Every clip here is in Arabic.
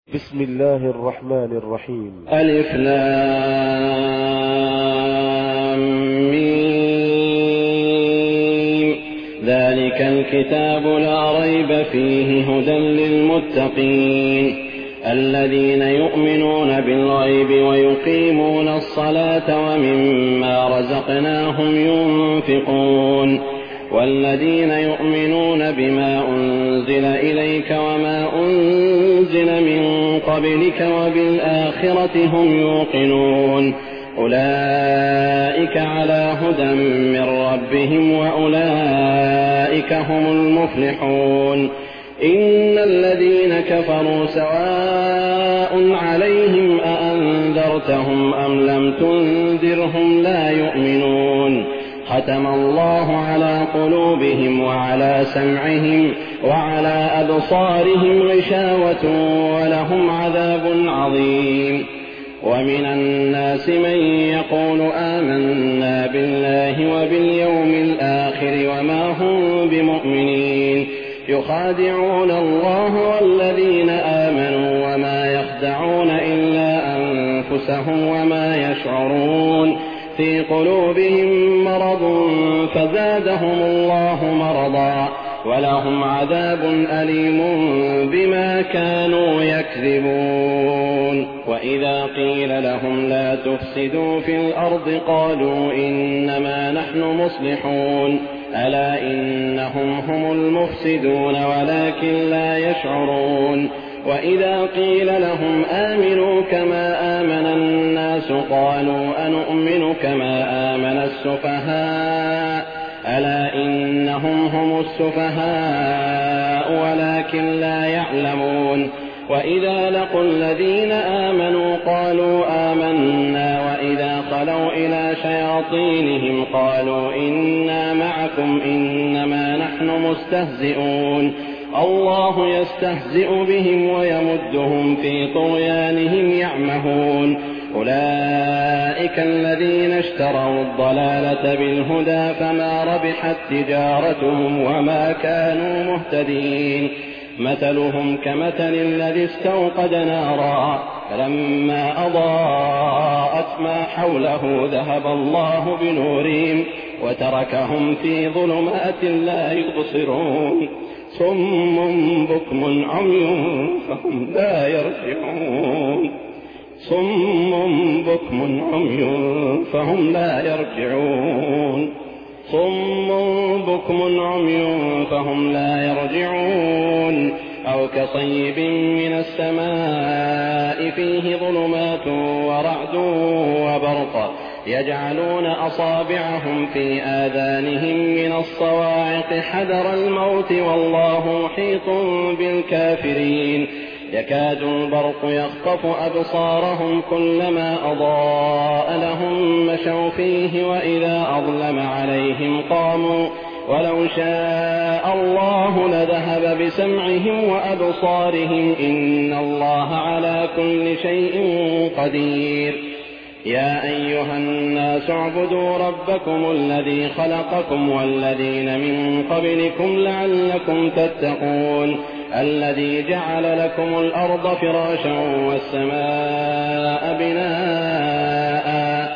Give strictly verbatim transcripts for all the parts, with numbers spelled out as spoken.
بسم الله الرحمن الرحيم. ألف لام ميم. ذلك الكتاب لا ريب فيه هدى للمتقين الذين يؤمنون بالغيب ويقيمون الصلاة ومما رزقناهم ينفقون والذين يؤمنون بما أنزل إليك وما أنزل من قبلك وبالآخرة هم يوقنون أولئك على هدى من ربهم وأولئك هم المفلحون. إن الذين كفروا سواء عليهم أأنذرتهم أم لم تنذرهم لا يؤمنون ختم الله على قلوبهم وعلى سمعهم وعلى أبصارهم غشاوة ولهم عذاب عظيم. ومن الناس من يقول آمنا بالله وباليوم الآخر وما هم بمؤمنين يخادعون الله والذين آمنوا وما يخدعون إلا أنفسهم وما يشعرون في قلوبهم مرض فزادهم الله مرضا ولهم عذاب أليم بما كانوا يكذبون. وإذا قيل لهم لا تفسدوا في الأرض قالوا إنما نحن مصلحون ألا إنهم هم المفسدون ولكن لا يشعرون. وإذا قيل لهم آمنوا كما آمن الناس قالوا أنؤمن كما آمن السفهاء ألا إنهم هم السفهاء ولكن لا يعلمون. وإذا لقوا الذين آمنوا قالوا آمنا وإذا خلوا إلى شياطينهم قالوا إنا معكم إنما نحن مستهزئون الله يستهزئ بهم ويمدهم في طغيانهم يعمهون. أولئك الذين اشتروا الضلالة بالهدى فما ربحت تجارتهم وما كانوا مهتدين. مثلهم كمثل الذي استوقد نارا فلما أضاءت ما حوله ذهب الله بنورهم وتركهم في ظلمات لا يبصرون صم بكم عمي فهم لا يرجعون صم بكم عمي فهم لا يرجعون صم بكم عمي فهم لا يرجعون. أو كصيب من السماء فيه ظلمات ورعد وبرق يجعلون أصابعهم في آذانهم من الصواعق حذر الموت والله محيط بالكافرين. يكاد البرق يخطف أبصارهم كلما أضاء لهم مشوا فيه وإذا أظلم عليهم قاموا ولو شاء الله لذهب بسمعهم وأبصارهم إن الله على كل شيء قدير. يا أيها الناس اعبدوا ربكم الذي خلقكم والذين من قبلكم لعلكم تتقون الذي جعل لكم الأرض فراشا والسماء بناء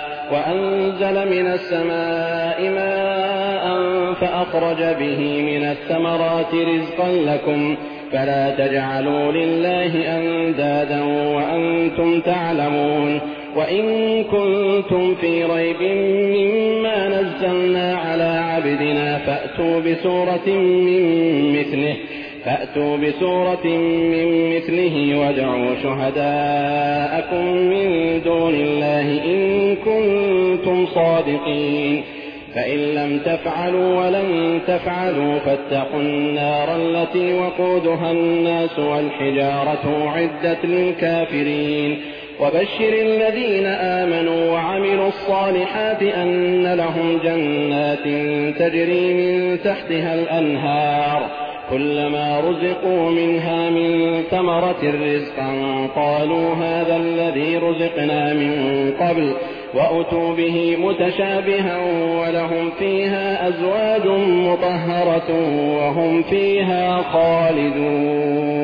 وأنزل من السماء ماء فأخرج به من الثمرات رزقا لكم فلا تجعلوا لله أندادا وأنتم تعلمون. وإن كنتم في ريب مما نزلنا على عبدنا فأتوا بسورة من مثله فأتوا بسورة من مثله وادعوا شهداءكم من دون الله إن كنتم صادقين فإن لم تفعلوا ولن تفعلوا فاتقوا النار التي وقودها الناس والحجارة أعدت للكافرين. وبشر الذين آمنوا وعملوا الصالحات أن لهم جنات تجري من تحتها الأنهار كلما رزقوا منها من ثمرة رزقا قالوا هذا الذي رزقنا من قبل وأتوا به متشابها ولهم فيها أزواج مطهرة وهم فيها خالدون.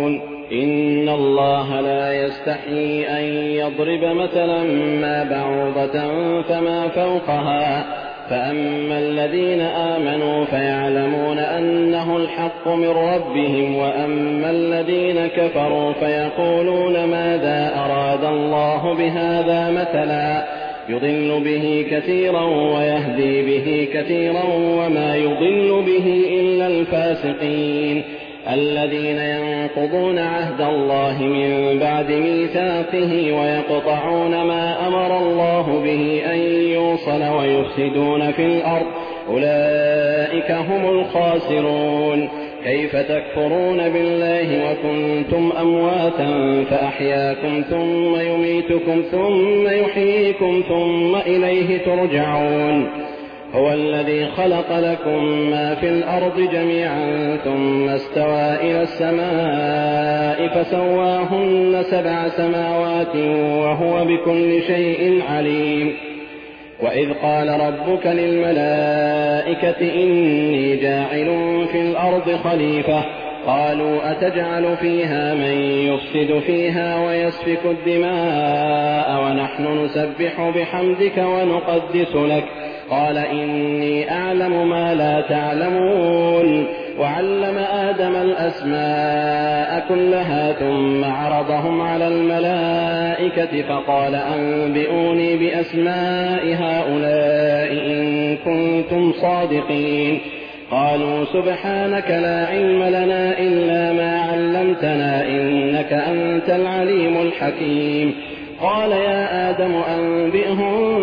إن الله لا يستحيي أن يضرب مثلا ما بعوضة فما فوقها فأما الذين آمنوا فيعلمون أنه الحق من ربهم وأما الذين كفروا فيقولون ماذا أراد الله بهذا مثلا يضل به كثيرا ويهدي به كثيرا وما يضل به إلا الفاسقين الذين ينقضون عهد الله من بعد ميثاقه ويقطعون ما أمر الله به أن يوصل ويفسدون في الأرض أولئك هم الخاسرون كيف تكفرون بالله وكنتم أمواتا فأحياكم ثم يميتكم ثم يحييكم ثم إليه ترجعون هو الذي خلق لكم ما في الأرض جميعا ثم استوى إلى السماء فسواهن سبع سماوات وهو بكل شيء عليم وإذ قال ربك للملائكة إني جاعل في الأرض خليفة قالوا أتجعل فيها من يفسد فيها ويسفك الدماء ونحن نسبح بحمدك ونقدس لك قال إني أعلم ما لا تعلمون وعلم آدم الأسماء كلها ثم عرضهم على الملائكة فقال أنبئوني بأسماء هؤلاء إن كنتم صادقين قالوا سبحانك لا علم لنا إلا ما علمتنا إنك أنت العليم الحكيم قال يا آدم أنبئهم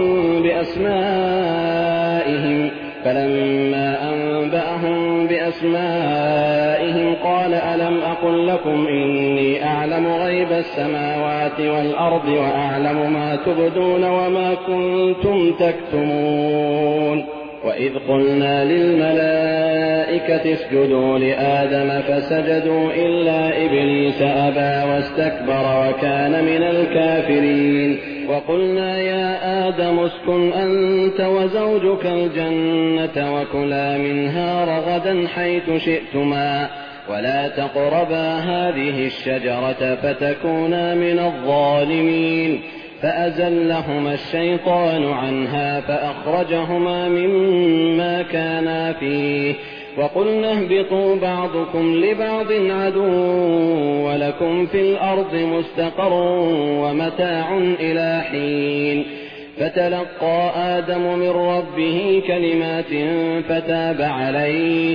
بأسمائهم فلما أنبأهم بأسمائهم قال ألم أقل لكم إني أعلم غيب السماوات والأرض وأعلم ما تبدون وما كنتم تكتمون وإذ قلنا للملائكة اسجدوا لآدم فسجدوا إلا إبليس أبى واستكبر وكان من الكافرين وقلنا يا آدم اسكن أنت وزوجك الجنة وكلا منها رغدا حيث شئتما ولا تقربا هذه الشجرة فتكونا من الظالمين فأزلهما الشيطان عنها فأخرجهما مما كانا فيه وقلنا اهبطوا بعضكم لبعض عدو ولكم في الأرض مستقر ومتاع إلى حين فتلقى آدم من ربه كلمات فتاب عليه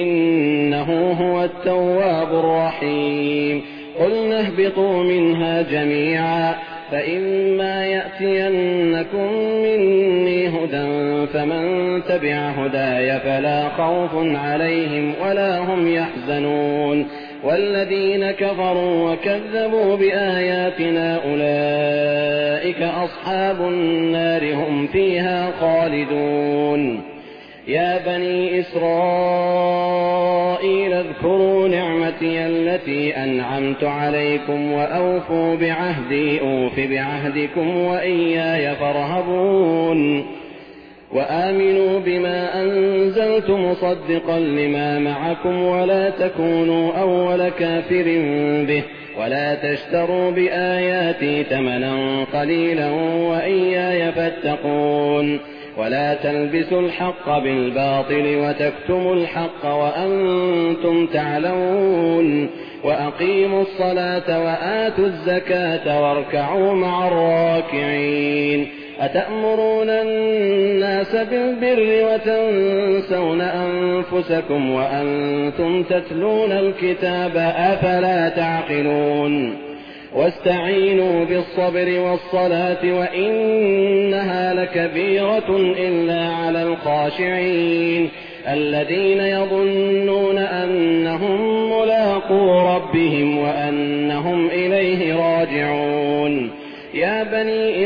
إنه هو التواب الرحيم قلنا اهبطوا منها جميعا فإما يأتينكم مني هدى فمن تبع هداي فلا خوف عليهم ولا هم يحزنون والذين كفروا وكذبوا بآياتنا أولئك أصحاب النار هم فيها خالدون يا بني إسرائيل اذكروا نعمتي التي أنعمت عليكم وأوفوا بعهدي أوف بعهدكم وإياي فارهبون وآمنوا بما أنزلت مصدقا لما معكم ولا تكونوا أول كافر به ولا تشتروا بآياتي ثمنا قليلا وإياي فاتقون ولا تلبسوا الحق بالباطل وتكتموا الحق وأنتم تعلمون وأقيموا الصلاة وآتوا الزكاة واركعوا مع الراكعين أتأمرون الناس بالبر وتنسون أنفسكم وأنتم تتلون الكتاب أفلا تعقلون واستعينوا بالصبر والصلاة وإنها لكبيرة إلا على الخاشعين الذين يظنون أنهم ملاقو ربهم وأنهم إليه راجعون يا بني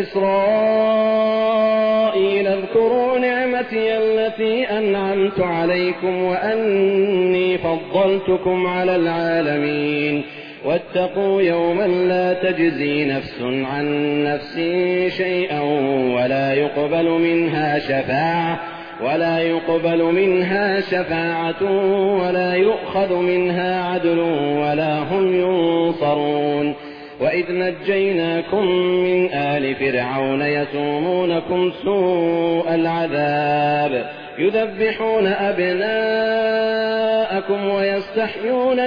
إسرائيل اذكروا نعمتي التي أنعمت عليكم وأني فضلتكم على العالمين واتقوا يوما لا تجزي نفس عن نفس شيئا ولا يقبل منها شفاعة ولا يقبل منها شفاعة ولا يؤخذ منها عدل ولا هم ينصرون. وإذ نجيناكم من آل فرعون يسومونكم سوء العذاب يذبحون أبناءكم ويستحيون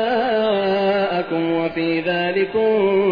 نساءكم وفي ذلكم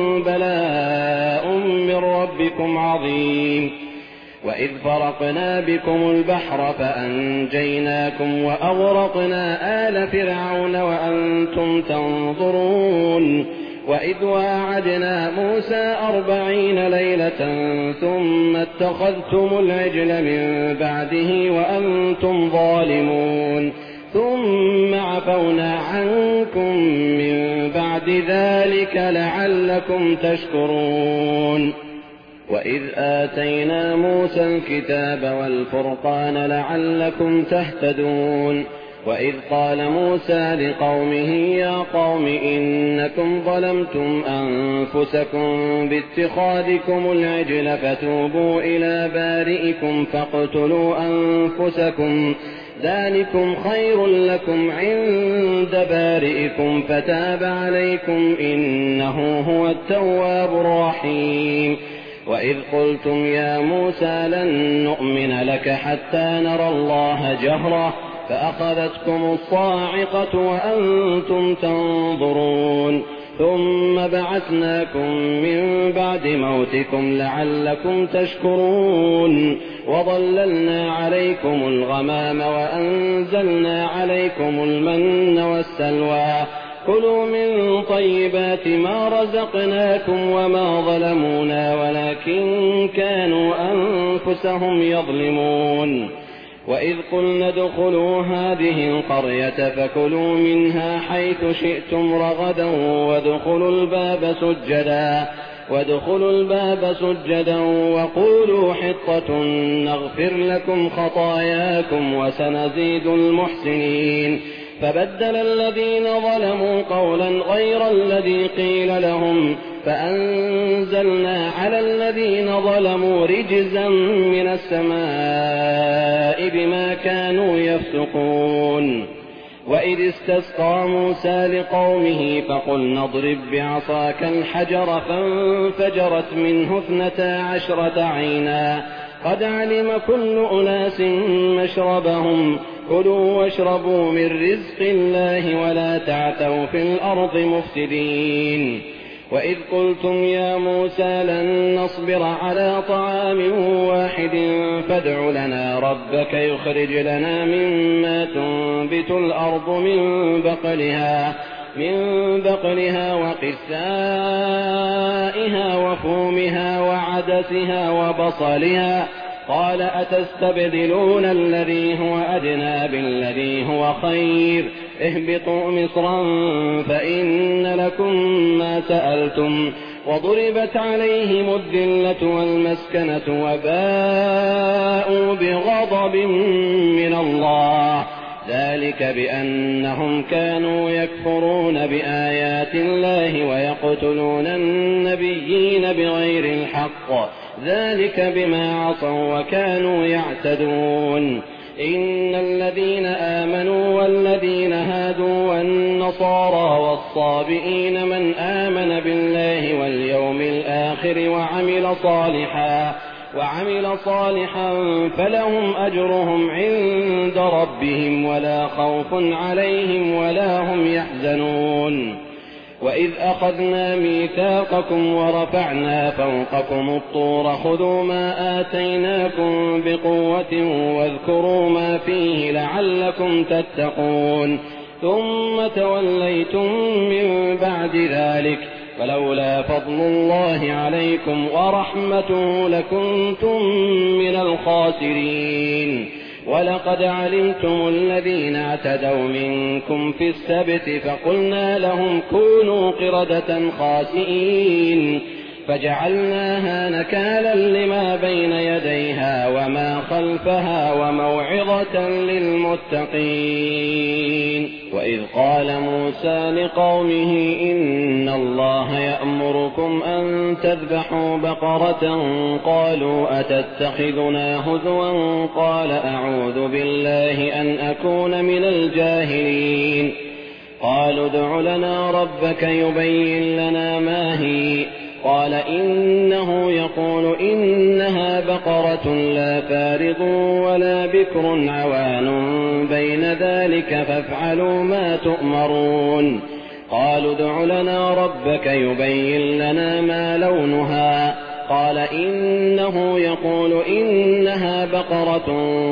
بلاء من ربكم عظيم. وإذ فرقنا بكم البحر فأنجيناكم وأغرقنا آل فرعون وأنتم تنظرون. وإذ واعدنا موسى أربعين ليلة ثم اتخذتم العجل من بعده وأنتم ظالمون ثم عفونا عنكم من بعد ذلك لعلكم تشكرون. وإذ آتينا موسى الكتاب والفرقان لعلكم تهتدون. وإذ قال موسى لقومه يا قوم إنكم ظلمتم أنفسكم باتخاذكم العجل فتوبوا إلى بارئكم فاقتلوا أنفسكم ذلكم خير لكم عند بارئكم فتاب عليكم إنه هو التواب الرحيم. وإذ قلتم يا موسى لن نؤمن لك حتى نرى الله جهرة فأخذتكم الصاعقة وأنتم تنظرون ثم بعثناكم من بعد موتكم لعلكم تشكرون. وظللنا عليكم الغمام وأنزلنا عليكم المن والسلوى كلوا من طيبات ما رزقناكم وما ظلمونا ولكن كانوا أنفسهم يظلمون. وإذ قلنا ادخلوا هذه القرية فكلوا منها حيث شئتم رغدا وادخلوا الباب سجدا وادخلوا الباب سجدا وقولوا حطة نغفر لكم خطاياكم وسنزيد المحسنين. فبدل الذين ظلموا قولا غير الذي قيل لهم فأنزلنا على الذين ظلموا رجزا من السماء بما كانوا يفسقون. وإذ استسقى موسى لقومه فقلنا اضرب بعصاك الحجر فانفجرت منه اثنتا عشرة عينا قد علم كل أناس مشربهم كلوا واشربوا من رزق الله ولا تعثوا في الأرض مفسدين. وإذ قلتم يا موسى لن نصبر على طعام واحد فادع لنا ربك يخرج لنا مما تنبت الأرض من بقلها من بقلها وقثائها وفومها وعدسها وبصلها قال أتستبدلون الذي هو أدنى بالذي هو خير اهبطوا مصرا فإن لكم ما سألتم وضربت عليهم الذلة والمسكنة وباءوا بغضب من الله ذلك بأنهم كانوا يكفرون بآيات الله ويقتلون النبيين بغير الحق ذلك بما عصوا وكانوا يعتدون. إن الذين آمنوا والذين هادوا والنصارى والصابئين من آمن بالله واليوم الآخر وعمل صالحا وعمل صالحا فلهم أجرهم عند ربهم ولا خوف عليهم ولا هم يحزنون. وإذ أخذنا ميثاقكم ورفعنا فوقكم الطور خذوا ما آتيناكم بقوة واذكروا ما فيه لعلكم تتقون ثم توليتم من بعد ذلك ولولا فضل الله عليكم ورحمته لكنتم من الخاسرين. ولقد علمتم الذين اعتدوا منكم في السبت فقلنا لهم كونوا قردة خاسئين فجعلناها نكالا لما بين يديها وما خلفها وموعظة للمتقين. وإذ قال موسى لقومه إن الله يأمركم أن تذبحوا بقرة قالوا أتتخذنا هزوا قال أعوذ بالله أن أكون من الجاهلين. قالوا ادع لنا ربك يبين لنا ما هي قال إنه يقول إنها بقرة لا فارض ولا بكر عوان بين ذلك فافعلوا ما تؤمرون. قالوا ادع لنا ربك يبين لنا ما لونها قال إنه يقول إنها بقرة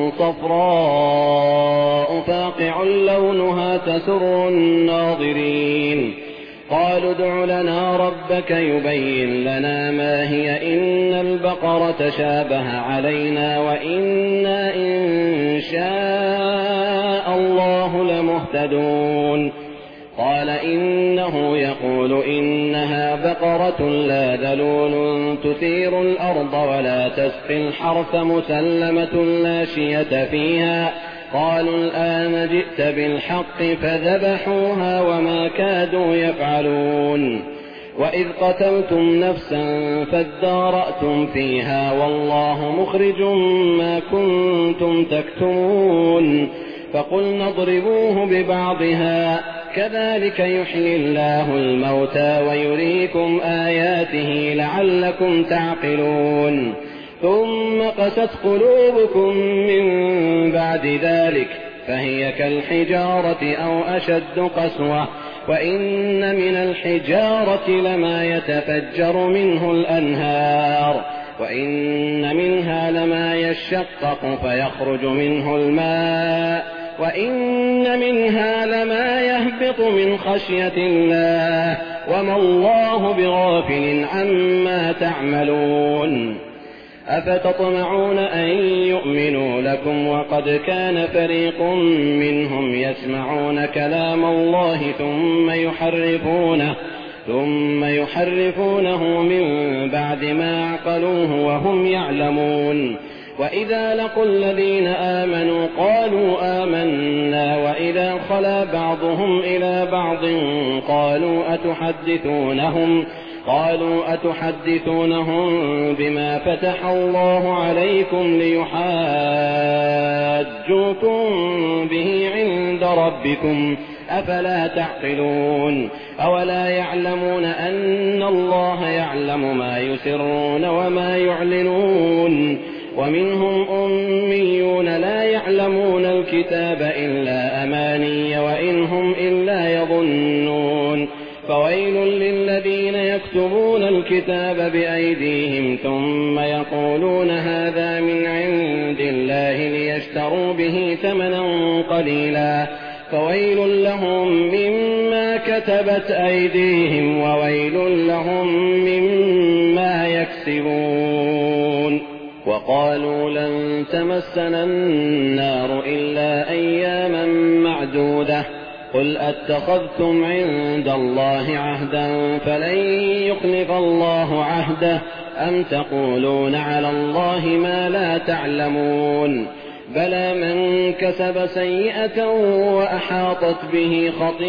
صفراء فاقع لونها تسر الناظرين. قالوا ادع لنا ربك يبين لنا ما هي إن البقرة شابه علينا وإنا إن شاء الله لمهتدون. قال إنه يقول إنها بقرة لا ذلول تثير الأرض ولا تسقي الحرث مسلمة لا شية فيها. قالوا الآن جئت بالحق فذبحوها وما كادوا يفعلون. وإذ قتلتم نفسا فادارأتم فيها والله مخرج ما كنتم تكتمون. فقلنا اضربوه ببعضها كذلك يحيي الله الموتى ويريكم آياته لعلكم تعقلون. ثم قست قلوبكم من بعد ذلك فهي كالحجارة أو أشد قسوة وإن من الحجارة لما يتفجر منه الأنهار وإن منها لما يشقق فيخرج منه الماء وإن منها لما يهبط من خشية الله وما الله بغافل عما تعملون. أفتطمعون أن يؤمنوا لكم وقد كان فريق منهم يسمعون كلام الله ثم يحرفونه ثم يحرفونه من بعد ما عقلوه وهم يعلمون. وإذا لقوا الذين آمنوا قالوا آمنا وإذا خلا بعضهم إلى بعض قالوا أتحدثونهم قالوا أتحدثونهم بما فتح الله عليكم ليحاجوكم به عند ربكم أفلا تعقلون. أولا يعلمون أن الله يعلم ما يسرون وما يعلنون. ومنهم أميون لا يعلمون الكتاب إلا أماني وإن هم إلا يظنون. فويل للذين يكتبون الكتاب بأيديهم ثم يقولون هذا من عند الله ليشتروا به ثمنا قليلا فويل لهم مما كتبت أيديهم وويل لهم مما يكسبون. وقالوا لن تمسنا النار إلا أياما معدودة قل أتخذتم عند الله عهدا فلن يخلف الله عهده أم تقولون على الله ما لا تعلمون. بلى من كسب سيئة وأحاطت به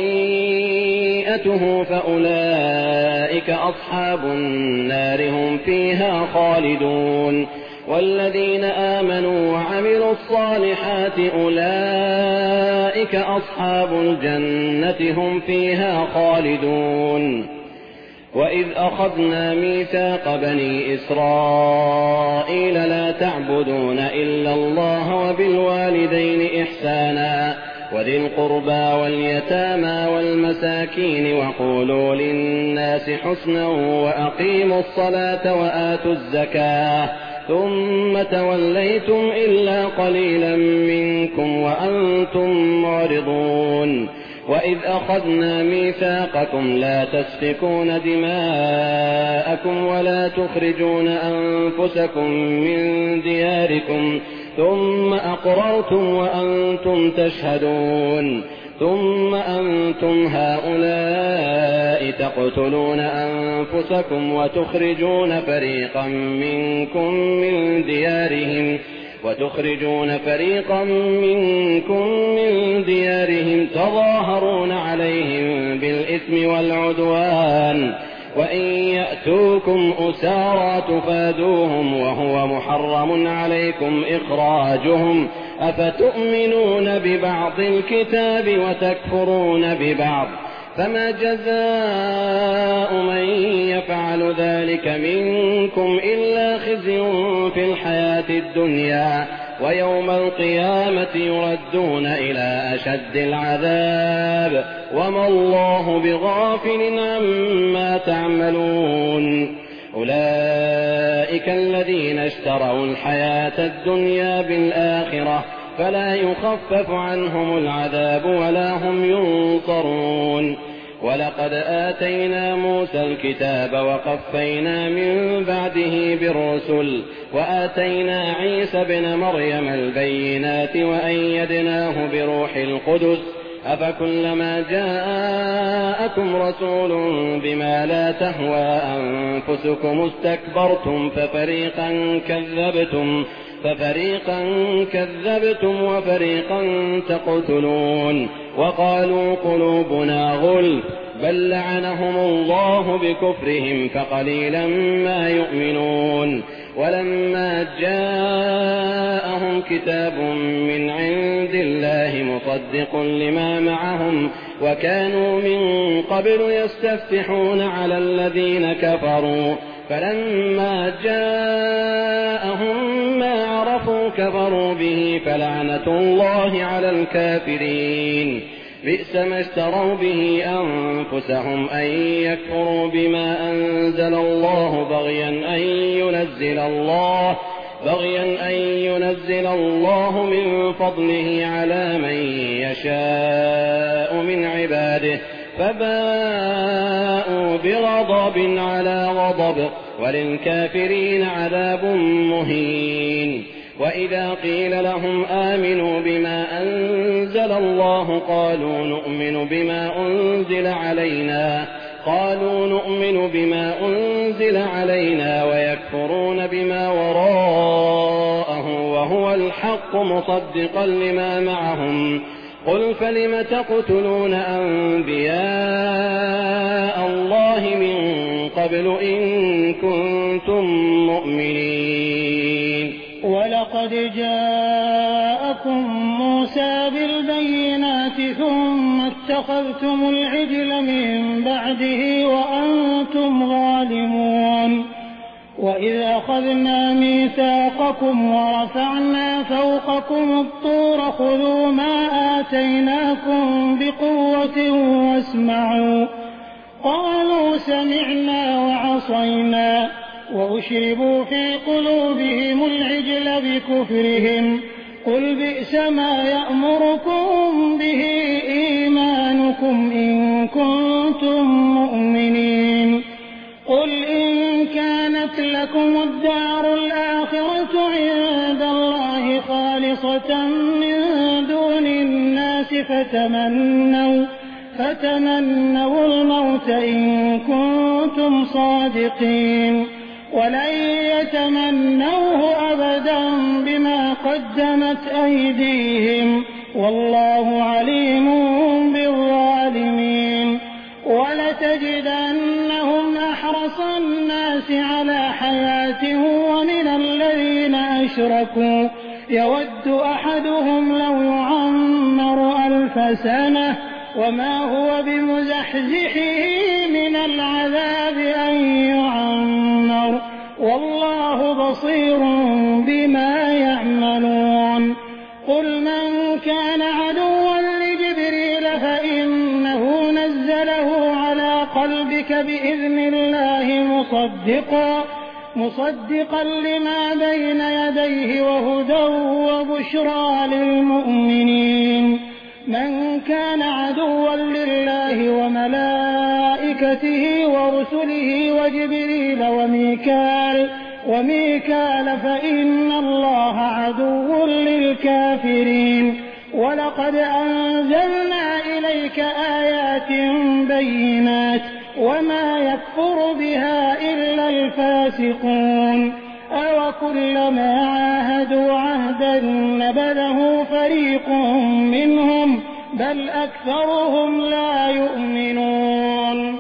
خطيئته فأولئك أصحاب النار هم فيها خالدون. والذين آمنوا وعملوا الصالحات أولئك أصحاب الجنة هم فيها خالدون. وإذ أخذنا ميثاق بني إسرائيل لا تعبدون إلا الله وبالوالدين إحسانا وذي القربى واليتامى والمساكين وقولوا للناس حسنا وأقيموا الصلاة وآتوا الزكاة ثم توليتم إلا قليلا منكم وأنتم معرضون. وإذ أخذنا ميثاقكم لا تسفكون دماءكم ولا تخرجون أنفسكم من دياركم ثم أقررتم وأنتم تشهدون ثم أنتم هؤلاء النساء تقتلون أنفسكم وتخرجون فريقا منكم من ديارهم وتخرجون فريقا منكم من ديارهم تظاهرون عليهم بالإثم والعدوان وإن يأتوكم أسارى تفادوهم وهو محرم عليكم إخراجهم أفتؤمنون ببعض الكتاب وتكفرون ببعض فما جزاء من يفعل ذلك منكم إلا خزي في الحياة الدنيا ويوم القيامة يردون إلى أشد العذاب وما الله بغافل عما تعملون أولئك الذين اشتروا الحياة الدنيا بالآخرة فلا يخفف عنهم العذاب ولا هم ينصرون ولقد آتينا موسى الكتاب وقفينا من بعده بالرسل وآتينا عيسى ابن مريم البينات وأيدناه بروح القدس أفكلما جاءكم رسول بما لا تهوى أنفسكم استكبرتم ففريقا كذبتم ففريقا كذبتم وفريقا تقتلون وقالوا قلوبنا غلف بل لعنهم الله بكفرهم فقليلا ما يؤمنون ولما جاءهم كتاب من عند الله مصدق لما معهم وكانوا من قبل يستفتحون على الذين كفروا فلما جاءهم ما عرفوا كفروا به فلعنة الله على الكافرين بئس ما اشتروا به أنفسهم أن يكفروا بما أنزل الله بغيا أن ينزل الله بغيا أن ينزل الله من فضله على من يشاء من عباده فباءوا بغضب على غضب وللكافرين عذاب مهين وإذا قيل لهم آمنوا بما أنزل الله قالوا نؤمن بما أنزل علينا قالوا نؤمن بما أنزل علينا ويكفرون بما وراءه وهو الحق مصدقا لما معهم قل فلم تقتلون أنبياء الله من قبل إن كنتم مؤمنين ولقد جاءكم موسى بالبينات ثم اتخذتم العجل من بعده وأنتم ظالمون وإذ أخذنا ميثاقكم ورفعنا فوقكم الطور خذوا ما آتيناكم بقوة واسمعوا قالوا سمعنا وعصينا وأشربوا في قلوبهم العجل بكفرهم قل بئس ما يأمركم به إيمانكم إن كنتم مؤمنين قل إن كانت لكم الدار الآخرة عند الله خالصة من دون الناس فتمنوا فتمنوا الموت إن كنتم صادقين ولن يتمنوه أبدا بما قدمت أيديهم والله عليم بالظالمين ولتجدنهم أحرص الناس على حياة ومن الذين أشركوا يود أحدهم لو يعمر ألف سنة وما هو بمزحزحه من العذاب أن يعمر والله بصير بما يعملون قل من كان عدوا لجبريل فإنه نزله على قلبك بإذن الله مصدقا مصدقا لما بين يديه وهدى وبشرى للمؤمنين من كان عدوا لله وملائكته ورسله وجبريل وميكال وميكال فإن الله عدو للكافرين ولقد أنزلنا إليك آيات بينات وما يكفر بها إلا الفاسقون أوكلما عاهدوا عهدا نبذه فريق منهم بل أكثرهم لا يؤمنون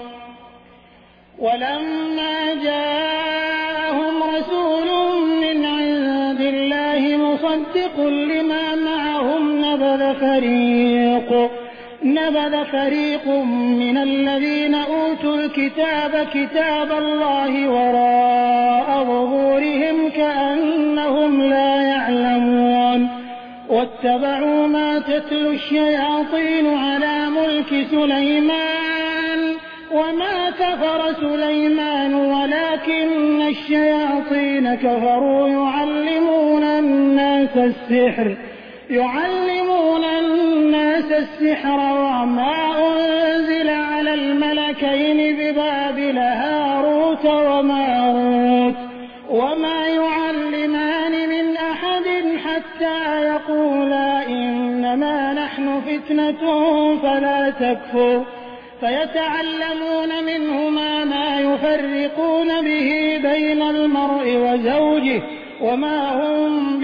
ولما جاءهم رسول من عند الله مصدق لما معهم نبذ فريق نبذ فريق من الذين أوتوا الكتاب كتاب الله وراء ظهورهم كأنهم لا يعلمون واتبعوا ما تتلو الشياطين على ملك سليمان وما كفر سليمان ولكن الشياطين كفروا يعلمون الناس السحر يعلمون الناس السحر وما أنزل على الملكين ببابل هاروت وماروت وما يعلمان من أحد حتى يقولا إنما نحن فتنة فلا تكفر فيتعلمون منهما ما يفرقون به بين المرء وزوجه وما هم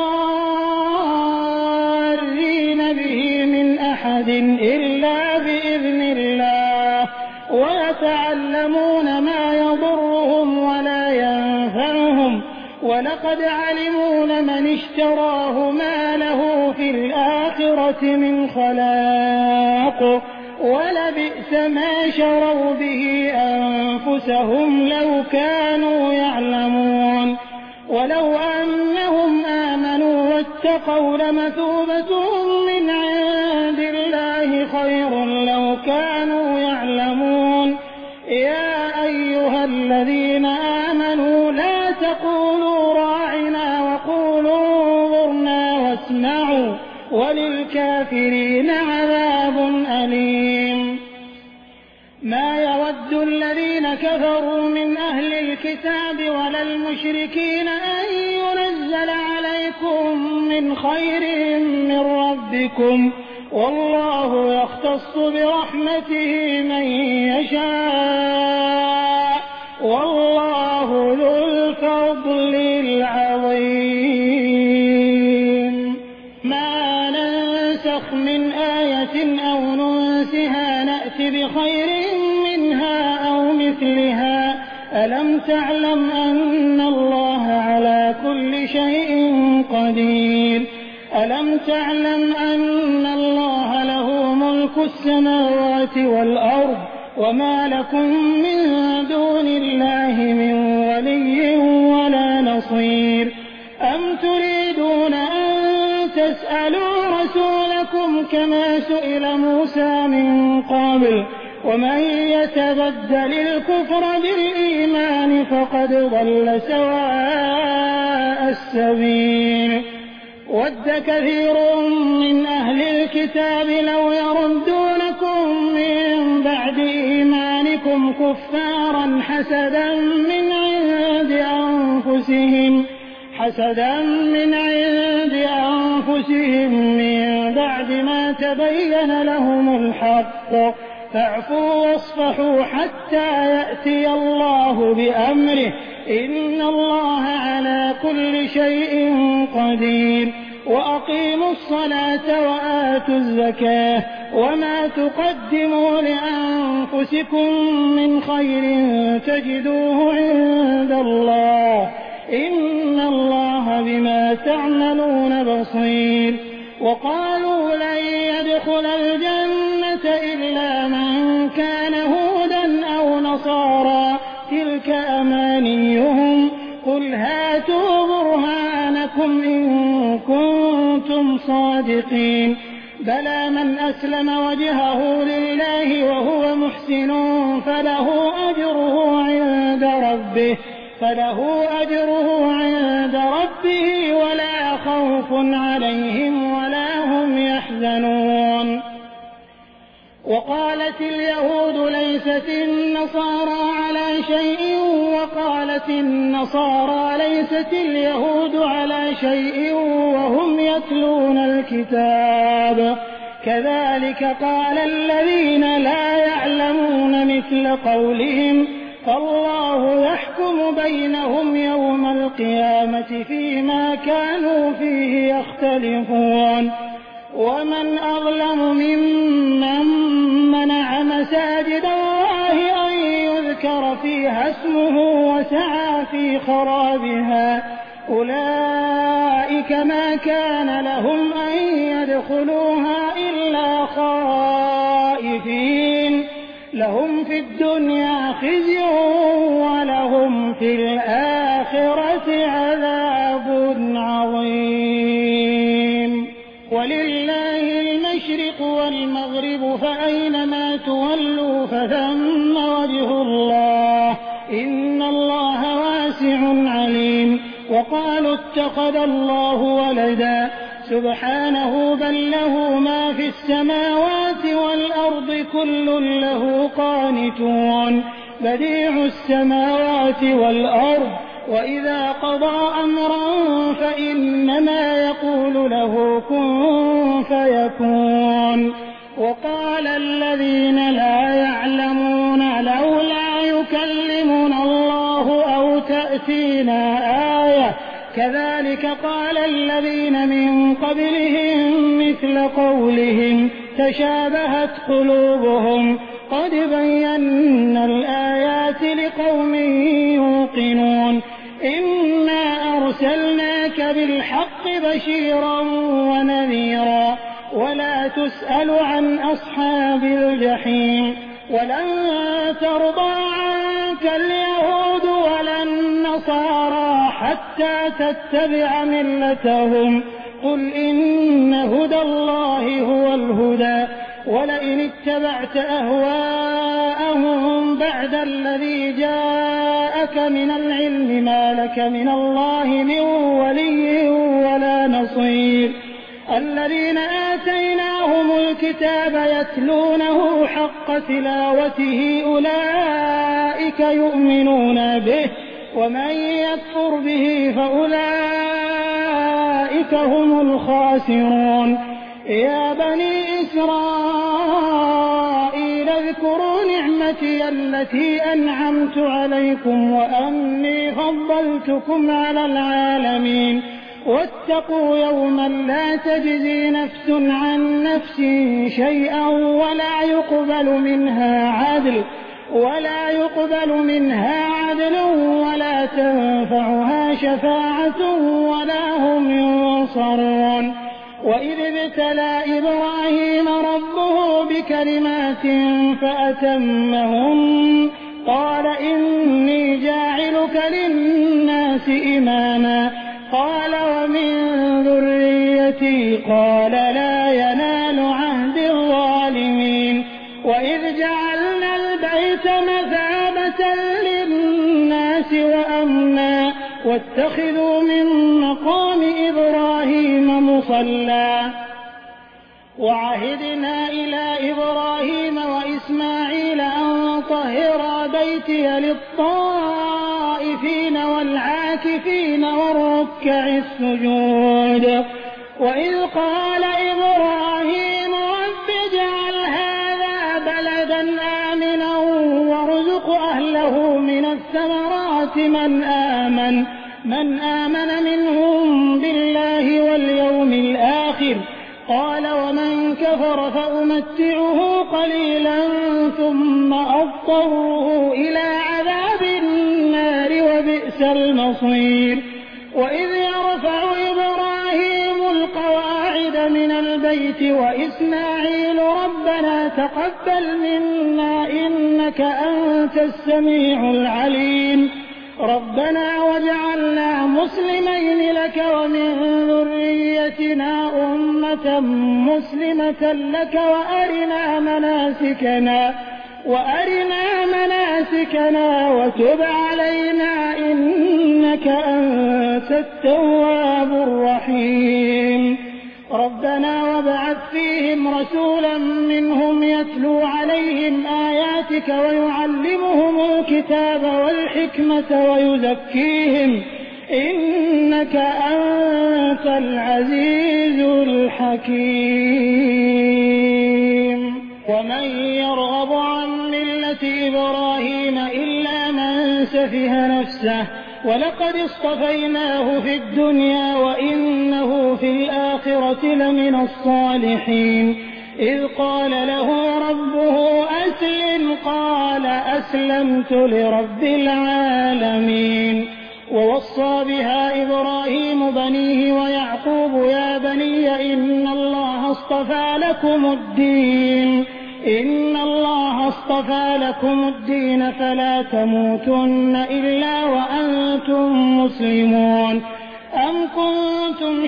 بضارين به من أحد إلا بإذن الله ويتعلمون ما يضرهم ولا ينفعهم ولقد علموا لمن اشتراه ما له في الآخرة من خلاق ولبئس ما شروا به أنفسهم لو كانوا يعلمون ولو أنهم آمنوا واتقوا لمثوبة من عند الله خير لو كانوا يعلمون يا أيها الذين آمنوا لا تقولوا راعنا وقولوا انظرنا واسمعوا وللكافرين عذاب أليم ما يود الذين كفروا من أهل الكتاب ولا المشركين أن ينزل عليكم من خير من ربكم والله يختص برحمته من يشاء والله ذو الفضل العظيم ما ننسخ من آية أو ننسها نأت بخير منها أو مثلها ألم تعلم أن الله على كل شيء قدير ألم تعلم أن الله له ملك السماوات والأرض وما لكم من دون الله من ولي ولا نصير أم تريدون أن تسألوا رسولكم كما سئل موسى من قبل ومن يتبدل الكفر بالإيمان فقد ضل سواء السبيل ود كثير من أهل الكتاب لو يردونكم من بعد إيمانكم كفارا حسدا من عند أنفسهم حسدا من عند أنفسهم من بعد ما تبين لهم الحق فاعفوا واصفحوا حتى يأتي الله بأمره إن الله على كل شيء قدير وأقيموا الصلاة وآتوا الزكاة وما تقدموا لأنفسكم من خير تجدوه عند الله إن الله بما تعملون بصير وقالوا لن يدخل الجنة إلا من كان هودا أو نصارى تلك أمانيهم قل هاتوا برهانكم إن كنتم صادقين بلى من أسلم وجهه لله وهو محسن فله أجره عند ربه فله أجره عند ربه ولا خوف عليهم ولا هم يحزنون وقالت اليهود ليست النصارى على شيء وقالت النصارى ليست اليهود على شيء وهم يتلون الكتاب كذلك قال الذين لا يعلمون مثل قولهم فالله يحكم بينهم يوم القيامة فيما كانوا فيه يختلفون ومن أظلم ممن منع مساجد الله أن يذكر فيها اسمه وسعى في خرابها أولئك ما كان لهم أن يدخلوها إلا خائفين لهم في الدنيا خزي ولهم في الآخرة عذاب عظيم ولله المشرق والمغرب فأينما تولوا فثم وجه الله إن الله واسع عليم وقالوا اتخذ الله ولدا سبحانه بل له ما في السماوات والأرض كل له قانتون بديع السماوات والأرض وإذا قضى أمرا فإنما يقول له كن فيكون وقال الذين لا يعلمون لولا يكلمنا الله أو تأتينا آية كذلك قال الذين من قبلهم مثل قولهم تشابهت قلوبهم قد بينا الآيات لقوم يوقنون إنا أرسلناك بالحق بشيرا ونذيرا ولا تسأل عن أصحاب الجحيم ولن ترضى عنك اليهود ولا النصارى حتى تتبع ملتهم قل إن هدى الله هو الهدى ولئن اتبعت أهواءهم بعد الذي جاءك من العلم ما لك من الله من ولي ولا نصير الذين آتيناهم الكتاب يتلونه حق تلاوته أولئك يؤمنون به ومن يكفر به فأولئك هم الخاسرون يا بني إسرائيل اذكروا نعمتي التي أنعمت عليكم وأني فضلتكم على العالمين واتقوا يوما لا تجزي نفس عن نفس شيئا ولا يقبل منها عدل ولا يقبل منها عدل ولا تنفعها شفاعة ولا هم ينصرون وإذ ابتلى إبراهيم ربه بكلمات فأتمهن قال إني جاعلك للناس إماما قال ومن ذريتي قال لا ينال عهد الظالمين وإذ جعلنا البيت مثابة للناس وأمنا واتخذوا من مقام إبراهيم مصلى وعهدنا إلى إبراهيم وإسماعيل أن طهرا بيتي للطائفين والعاكفين والركع السجود وإذ قال إبراهيم رب اجعل هذا بلدا آمنا وارزق أهله من الثمرات من آمن من آمن منهم بالله واليوم الآخر قال ومن كفر فأمتعه قليلا ثم أضطره إلى عذاب النار وبئس المصير وإذ يرفع إبراهيم القواعد من البيت وإسماعيل ربنا تقبل منا إنك أنت السميع العليم ربنا واجعلنا مسلمين لك ومن ذريتنا أمة مسلمة لك وأرنا مناسكنا وأرنا مناسكنا وتب علينا إنك أنت التواب الرحيم ربنا وابعث فيهم رسولا منهم يتلو عليهم آياتك ويعلمهم الكتاب والحكمة ويزكيهم إنك أنت العزيز الحكيم ومن يرغب عن ملة إبراهيم إلا من سفه نفسه ولقد اصطفيناه في الدنيا وإنه في الآخرة لمن الصالحين إذ قال له ربه أسلم قال أسلمت لرب العالمين ووصى بها إبراهيم بنيه ويعقوب يا بني إن الله اصطفى لكم الدين إن الله اصطفى لكم الدين فلا تموتن إلا وأنتم مسلمون أم كنتم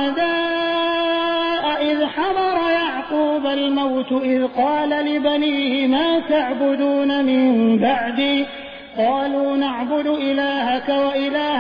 شهداء إذ حضر يعقوب الموت إذ قال لبنيه ما تعبدون من بعدي قالوا نعبد إلهك وإله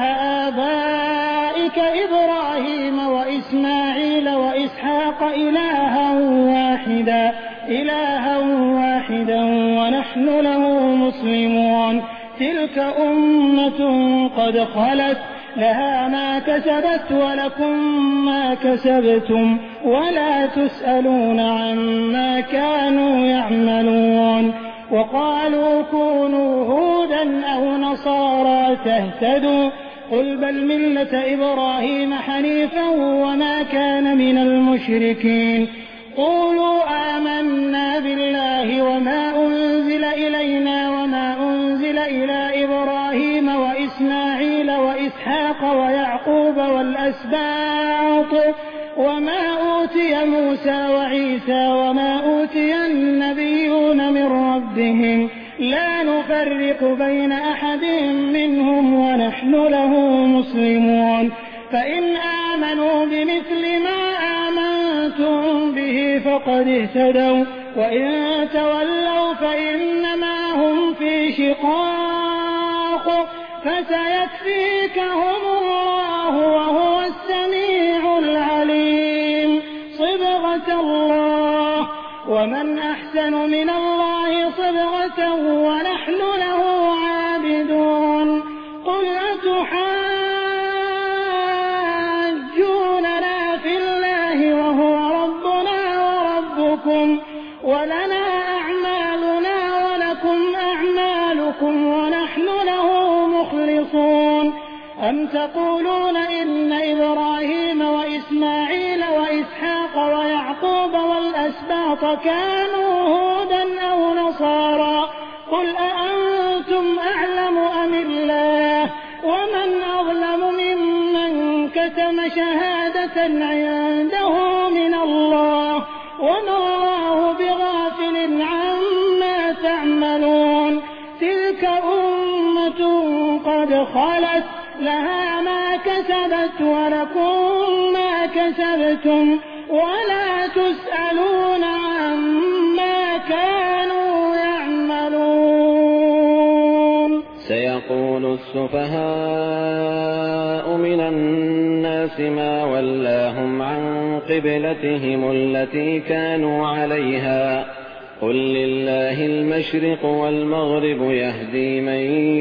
آبائك إبراهيم وإسماعيل وإسحاق إلها واحدا إلها واحدا ونحن له مسلمون تلك أمة قد خلت لها ما كسبت ولكم ما كسبتم ولا تسألون عما كانوا يعملون وقالوا كونوا هودا أو نصارى تهتدوا قل بل ملة إبراهيم حنيفا وما كان من المشركين قولوا آمنا بالله وما أنزل إلينا وما أنزل إلى إبراهيم وإسماعيل وإسحاق ويعقوب والأسباط وما أوتي موسى وعيسى وما أوتي النبيون من ربهم لا نفرق بين أحد منهم ونحن له مسلمون فإن آمنوا بمثل ما آمنتم به فقد اهتدوا وإن تولوا فإنما هم في شقاق فسيكفيكهم الله وهو السميع العليم صبغة الله ومن أحسن من الله صبغة ونحن له عابدون قل أتحاجوننا في الله وهو ربنا وربكم ولنا أعمالنا ولكم أعمالكم ونحن له مخلصون أم تقولون إن إبراهيم وإسماعيل وإسحاق ويعقوب والأسباط كانوا هودا أو نصارى قل أأنتم أعلم أم الله ومن أظلم ممن كتم شهادة عنده من الله وما الله بغافل عما تعملون تلك أمة قد خلت لها ما كسبت ولكم ما كسبتم ولا تسألون عما كانوا يعملون سيقول السفهاء من الناس ما ولاهم عن قبلتهم التي كانوا عليها قل لله المشرق والمغرب يهدي من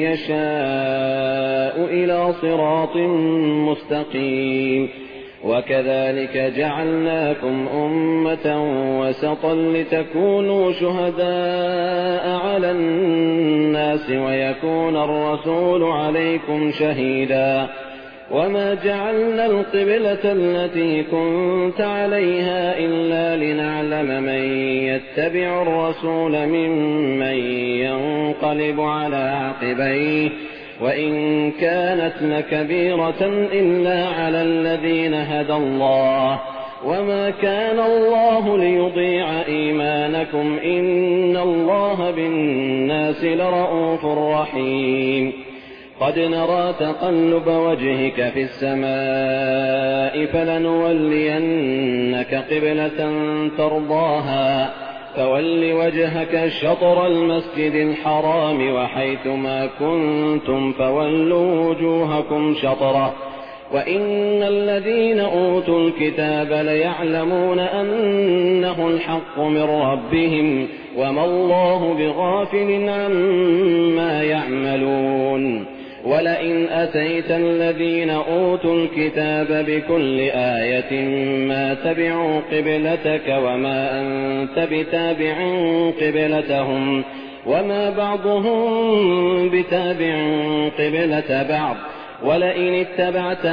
يشاء إلى صراط مستقيم وكذلك جعلناكم أمة وسطا لتكونوا شهداء على الناس ويكون الرسول عليكم شهيدا وما جعلنا القبلة التي كنت عليها إلا لنعلم من يتبع الرسول ممن ينقلب على عقبيه وإن كانت لكبيرة إلا على الذين هدى الله وما كان الله ليضيع إيمانكم إن الله بالناس لرءوف رحيم قد نرى تقلب وجهك في السماء فلنولينك قبلة ترضاها فول وجهك شطر المسجد الحرام وحيثما كنتم فولوا وجوهكم شطره وإن الذين أوتوا الكتاب ليعلمون أنه الحق من ربهم وما الله بغافل عما يعملون ولئن أتيت الذين أوتوا الكتاب بكل آية ما تبعوا قبلتك وما أنت بتابع قبلتهم وما بعضهم بتابع قبلة بعض ولئن اتبعت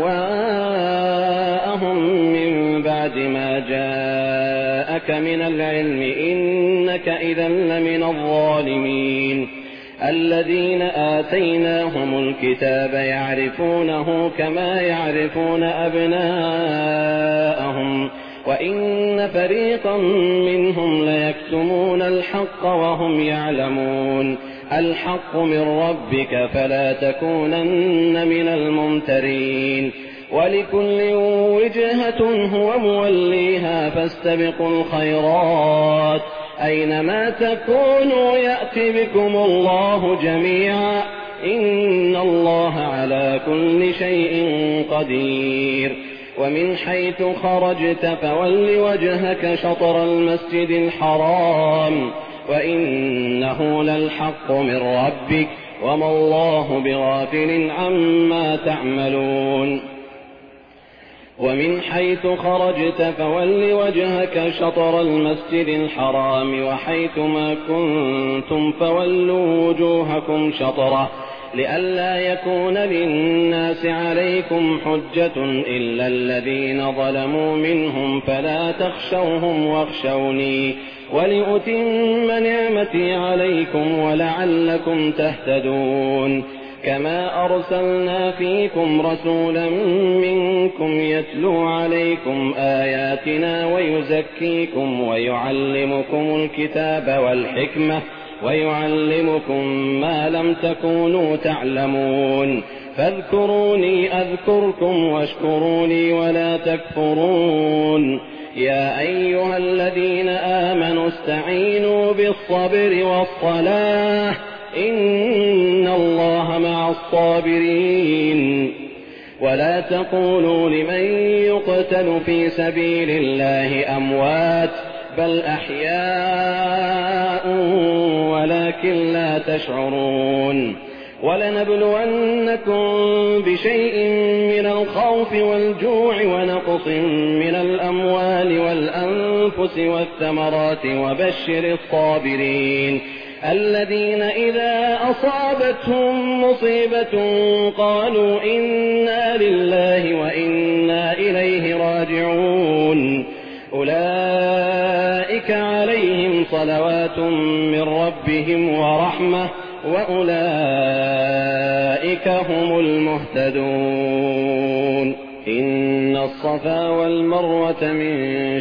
أهواءهم من بعد ما جاءك من العلم إنك إذا لمن الظالمين الذين آتيناهم الكتاب يعرفونه كما يعرفون أبناءهم وإن فريقا منهم ليكتمون الحق وهم يعلمون الحق من ربك فلا تكونن من الممترين ولكل وجهة هو موليها فاستبقوا الخيرات أينما تكونوا يأتي بكم الله جميعا إن الله على كل شيء قدير ومن حيث خرجت فول وجهك شطر المسجد الحرام وإنه للحق من ربك وما الله بغافل عما تعملون ومن حيث خرجت فول وجهك شطر المسجد الحرام وحيث ما كنتم فولوا وجوهكم شطره لئلا يكون للناس عليكم حجة إلا الذين ظلموا منهم فلا تخشوهم واخشوني ولأتم نعمتي عليكم ولعلكم تهتدون كما أرسلنا فيكم رسولا منكم يتلو عليكم آياتنا ويزكيكم ويعلمكم الكتاب والحكمة ويعلمكم ما لم تكونوا تعلمون فاذكروني أذكركم واشكروني ولا تكفرون يا أيها الذين آمنوا استعينوا بالصبر والصلاة إن الله مع الصابرين ولا تقولوا لمن يقتل في سبيل الله أموات بل أحياء ولكن لا تشعرون ولنبلونكم بشيء من الخوف والجوع ونقص من الأموال والأنفس والثمرات وبشر الصابرين الذين إذا أصابتهم مصيبة قالوا إنا لله وإنا إليه راجعون أولئك عليهم صلوات من ربهم ورحمة وأولئك هم المهتدون إن الصفا والمروة من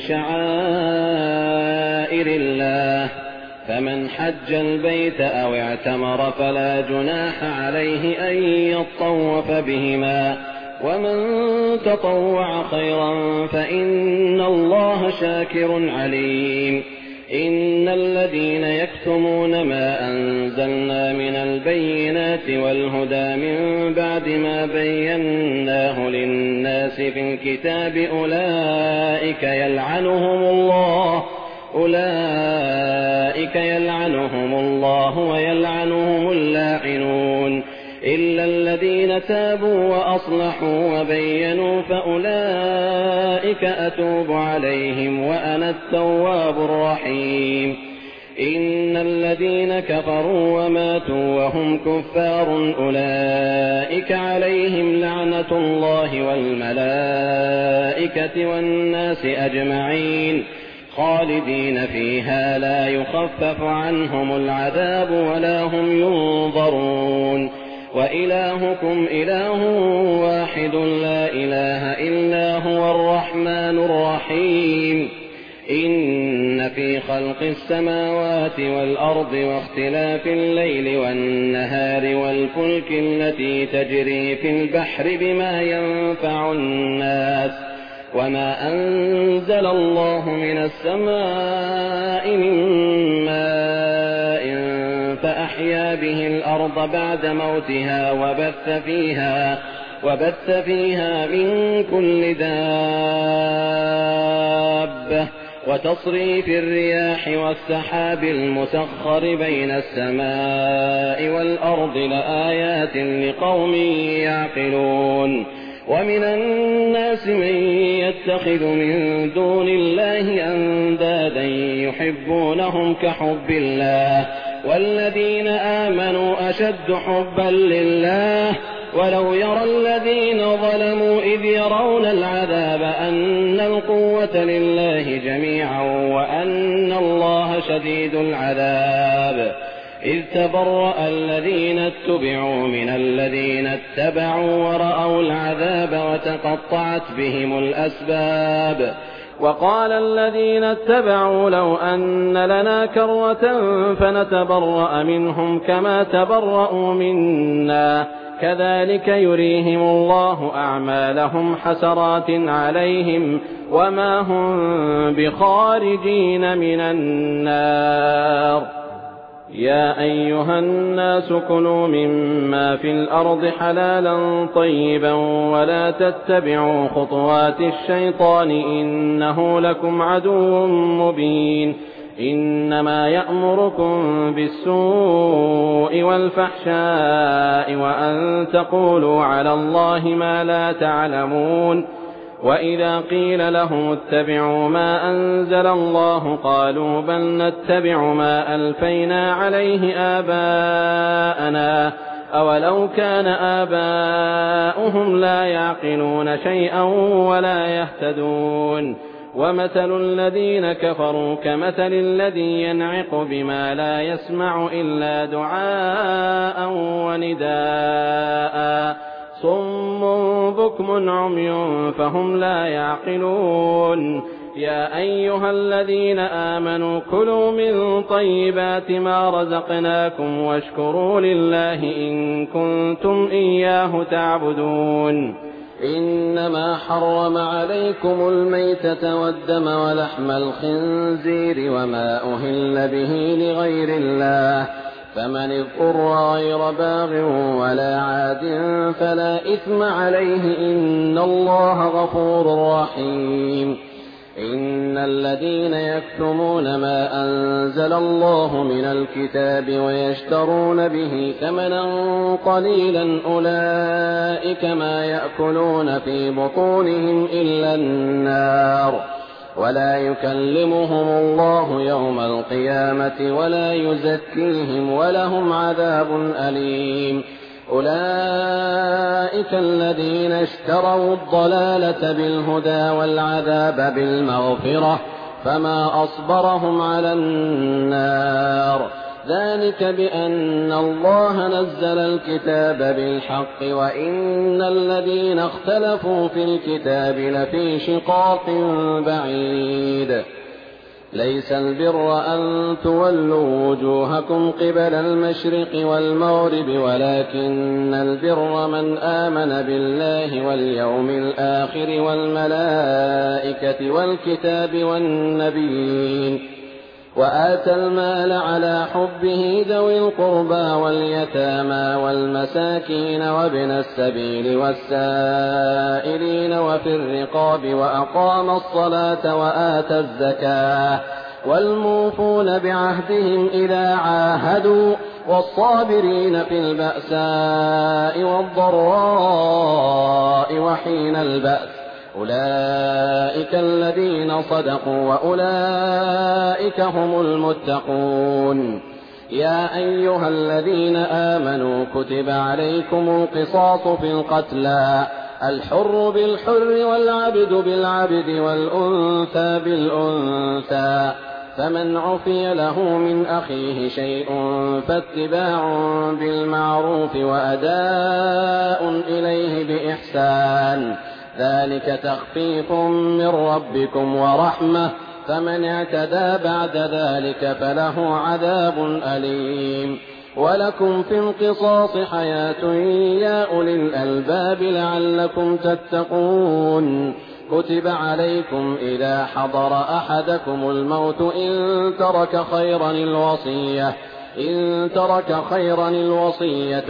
شعائر الله فمن حج البيت أو اعتمر فلا جناح عليه أن يطوف بهما ومن تطوع خيرا فإن الله شاكر عليم إن الذين يكتمون ما أنزلنا من البينات والهدى من بعد ما بيناه للناس في الكتاب أولئك يلعنهم الله أولئك يلعنهم الله ويلعنهم اللاعنون إلا الذين تابوا وأصلحوا وبينوا فأولئك أتوب عليهم وأنا التواب الرحيم إن الذين كفروا وماتوا وهم كفار أولئك عليهم لعنة الله والملائكة والناس أجمعين خالدين فيها لا يخفف عنهم العذاب ولا هم ينظرون وإلهكم إله واحد لا إله إلا هو الرحمن الرحيم إن في خلق السماوات والأرض واختلاف الليل والنهار والفلك التي تجري في البحر بما ينفع الناس وما أنزل الله من السماء من ماء فأحيا به الأرض بعد موتها وبث فيها وبث فيها من كل دابة وتصريف الرياح والسحاب المسخر بين السماء والأرض لآيات لقوم يعقلون ومن الناس من يتخذ من دون الله أندادا يحبونهم كحب الله والذين آمنوا أشد حبا لله ولو يرى الذين ظلموا إذ يرون العذاب أن القوة لله جميعا وأن الله شديد العذاب إذ تبرأ الذين اتبعوا من الذين اتبعوا ورأوا العذاب وتقطعت بهم الأسباب وقال الذين اتبعوا لو أن لنا كرة فنتبرأ منهم كما تبرأوا منا كذلك يريهم الله أعمالهم حسرات عليهم وما هم بخارجين من النار يا أيها الناس كلوا مما في الأرض حلالا طيبا ولا تتبعوا خطوات الشيطان إنه لكم عدو مبين إنما يأمركم بالسوء والفحشاء وأن تقولوا على الله ما لا تعلمون وإذا قيل لهم اتبعوا ما أنزل الله قالوا بل نتبع ما ألفينا عليه آباءنا أولو كان آباؤهم لا يعقلون شيئا ولا يهتدون ومثل الذين كفروا كمثل الذي ينعق بما لا يسمع إلا دعاء ونداء صم بكم عمي فهم لا يعقلون يا أيها الذين آمنوا كلوا من طيبات ما رزقناكم واشكروا لله إن كنتم إياه تعبدون إنما حرم عليكم الميتة والدم ولحم الخنزير وما أهل به لغير الله فمن اضطر غير باغ ولا عاد فلا إثم عليه إن الله غفور رحيم إن الذين يكتمون ما أنزل الله من الكتاب ويشترون به ثمنا قليلا أولئك ما يأكلون في بطونهم إلا النار ولا يكلمهم الله يوم القيامة ولا يزكيهم ولهم عذاب أليم أولئك الذين اشتروا الضلالة بالهدى والعذاب بالمغفرة فما أصبرهم على النار ذلك بأن الله نزل الكتاب بالحق وإن الذين اختلفوا في الكتاب لفي شقاق بعيد ليس البر أن تولوا وجوهكم قبل المشرق والمغرب ولكن البر من آمن بالله واليوم الآخر والملائكة والكتاب والنبيين وآتى المال على حبه ذوي القربى واليتامى والمساكين وابن السبيل والسائلين وفي الرقاب وأقام الصلاة وآتى الزكاة والموفون بعهدهم إذا عاهدوا والصابرين في البأساء والضراء وحين البأس أولئك الذين صدقوا وأولئك هم المتقون يا أيها الذين آمنوا كتب عليكم القصاص في القتلى الحر بالحر والعبد بالعبد والأنثى بالأنثى فمن عفي له من أخيه شيء فاتباع بالمعروف وأداء إليه بإحسان ذلك تخفيف من ربكم ورحمة فمن اعتدى بعد ذلك فله عذاب أليم ولكم في القصاص حياة يا أولي الألباب لعلكم تتقون كتب عليكم إذا حضر أحدكم الموت إن ترك خيرا الوصية إن ترك خيرا الوصية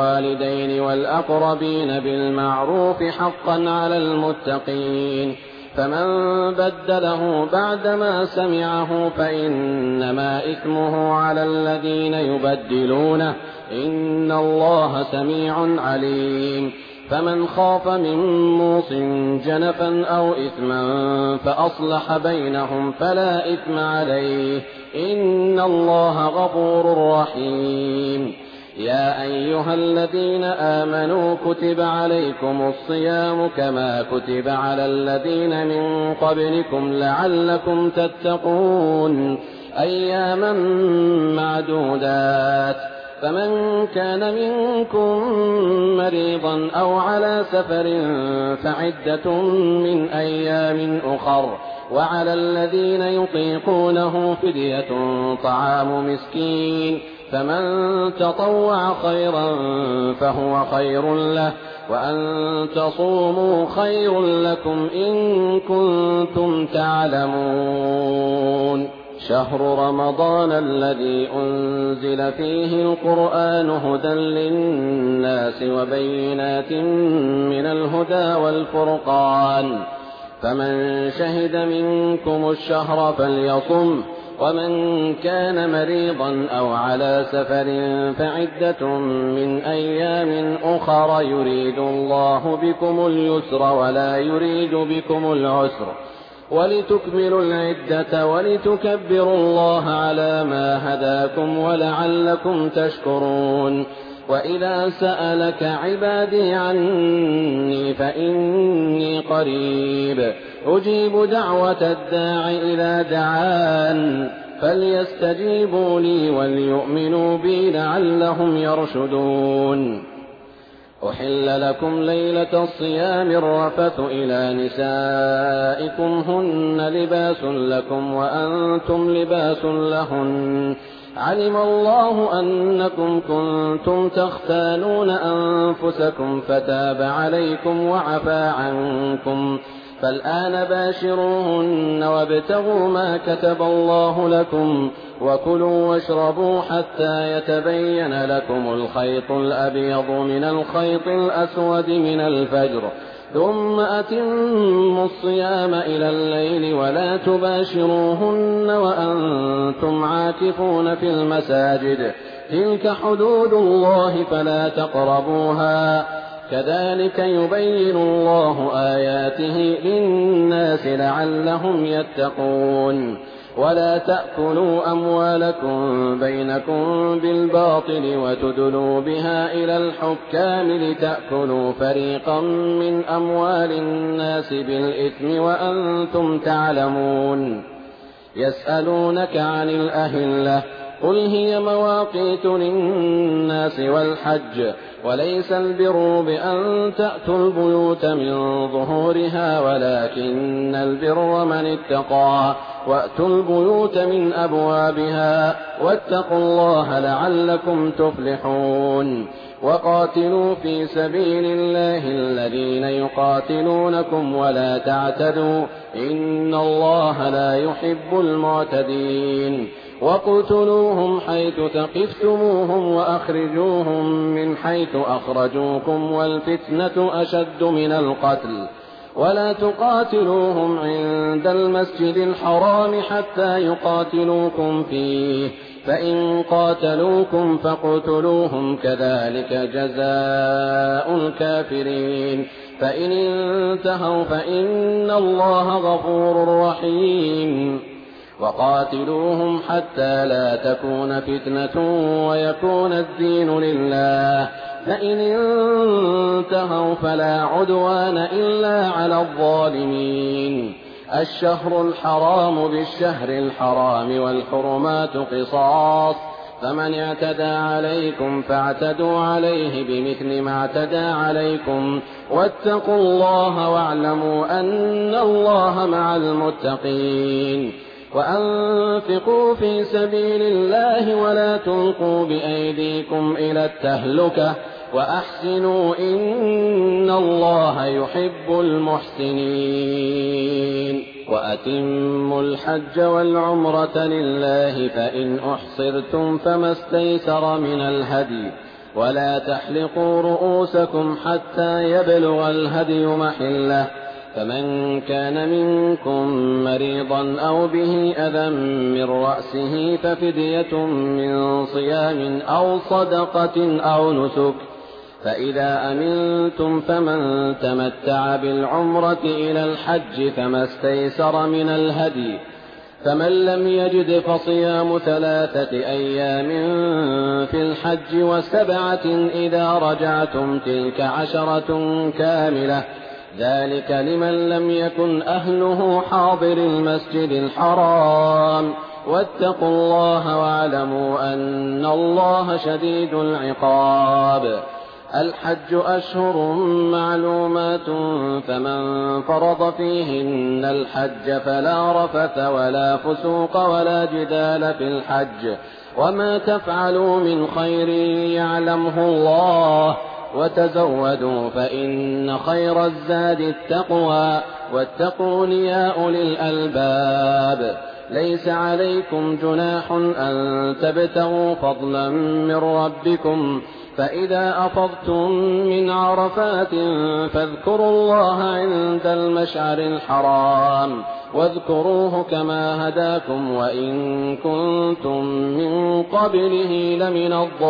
للوالدين والأقربين بالمعروف حقا على المتقين فمن بدله بعدما سمعه فإنما إثمه على الذين يبدلونه إن الله سميع عليم فمن خاف من موص جنفا أو إثما فأصلح بينهم فلا إثم عليه إن الله غفور رحيم يا أيها الذين آمنوا كتب عليكم الصيام كما كتب على الذين من قبلكم لعلكم تتقون أياما معدودات فمن كان منكم مريضا أو على سفر فعدة من أيام أخر وعلى الذين يطيقونه فدية طعام مسكين فمن تطوع خيرا فهو خير له وأن تصوموا خير لكم إن كنتم تعلمون شهر رمضان الذي أنزل فيه القرآن هدى للناس وبينات من الهدى والفرقان فمن شهد منكم الشهر فليصم ومن كان مريضا أو على سفر فعدة من أيام أخر يريد الله بكم اليسر ولا يريد بكم العسر ولتكملوا العدة ولتكبروا الله على ما هداكم ولعلكم تشكرون وإذا سألك عبادي عني فإني قريب أجيب دعوة الداع إذا دعان فليستجيبوا لي وليؤمنوا بي لعلهم يرشدون أحل لكم ليلة الصيام الرفث إلى نسائكم هن لباس لكم وأنتم لباس لهن علم الله أنكم كنتم تختانون أنفسكم فتاب عليكم وعفى عنكم فالآن باشروهن وابتغوا ما كتب الله لكم وكلوا واشربوا حتى يتبين لكم الخيط الأبيض من الخيط الأسود من الفجر ثم أتموا الصيام إلى الليل ولا تباشروهن وأنتم عاكفون في المساجد تلك حدود الله فلا تقربوها كذلك يبين الله آياته للناس لعلهم يتقون ولا تأكلوا أموالكم بينكم بالباطل وتدلوا بها إلى الحكام لتأكلوا فريقا من أموال الناس بالإثم وأنتم تعلمون يسألونك عن الأهلة قل هي مواقيت للناس والحج وليس البر بأن تأتوا البيوت من ظهورها ولكن البر من اتقى وأتوا البيوت من أبوابها واتقوا الله لعلكم تفلحون وقاتلوا في سبيل الله الذين يقاتلونكم ولا تعتدوا إن الله لا يحب المعتدين وقتلوهم حيث ثقفتموهم وأخرجوهم من حيث أخرجوكم والفتنة أشد من القتل ولا تقاتلوهم عند المسجد الحرام حتى يقاتلوكم فيه فإن قاتلوكم فاقتلوهم كذلك جزاء الكافرين فإن انتهوا فإن الله غفور رحيم وقاتلوهم حتى لا تكون فتنة ويكون الدين لله فإن انتهوا فلا عدوان إلا على الظالمين الشهر الحرام بالشهر الحرام والحرمات قصاص فمن اعتدى عليكم فاعتدوا عليه بمثل ما اعتدى عليكم واتقوا الله واعلموا أن الله مع المتقين وأنفقوا في سبيل الله ولا تلقوا بأيديكم إلى التهلكة وأحسنوا إن الله يحب المحسنين وأتموا الحج والعمرة لله فإن أحصرتم فما استيسر من الهدي ولا تحلقوا رؤوسكم حتى يبلغ الهدي محله فمن كان منكم مريضا أو به أذى من رأسه ففدية من صيام أو صدقة أو نسك، فإذا أمنتم فمن تمتع بالعمرة إلى الحج فما استيسر من الهدي، فمن لم يجد فصيام ثلاثة أيام في الحج وسبعة إذا رجعتم تلك عشرة كاملة، ذلك لمن لم يكن أهله حاضر المسجد الحرام، واتقوا الله واعلموا أن الله شديد العقاب. الحج أشهر معلومات، فمن فرض فيهن الحج فلا رفث ولا فسوق ولا جدال في الحج، وما تفعلوا من خير يعلمه الله، وتزودوا فإن خير الزاد التقوى، واتقون يا أولي الألباب. ليس عليكم جناح أن تبتغوا فضلا من ربكم، فإذا أفضتم من عرفات فاذكروا الله عند المشعر الحرام، واذكروه كما هداكم وإن كنتم من قبله لمن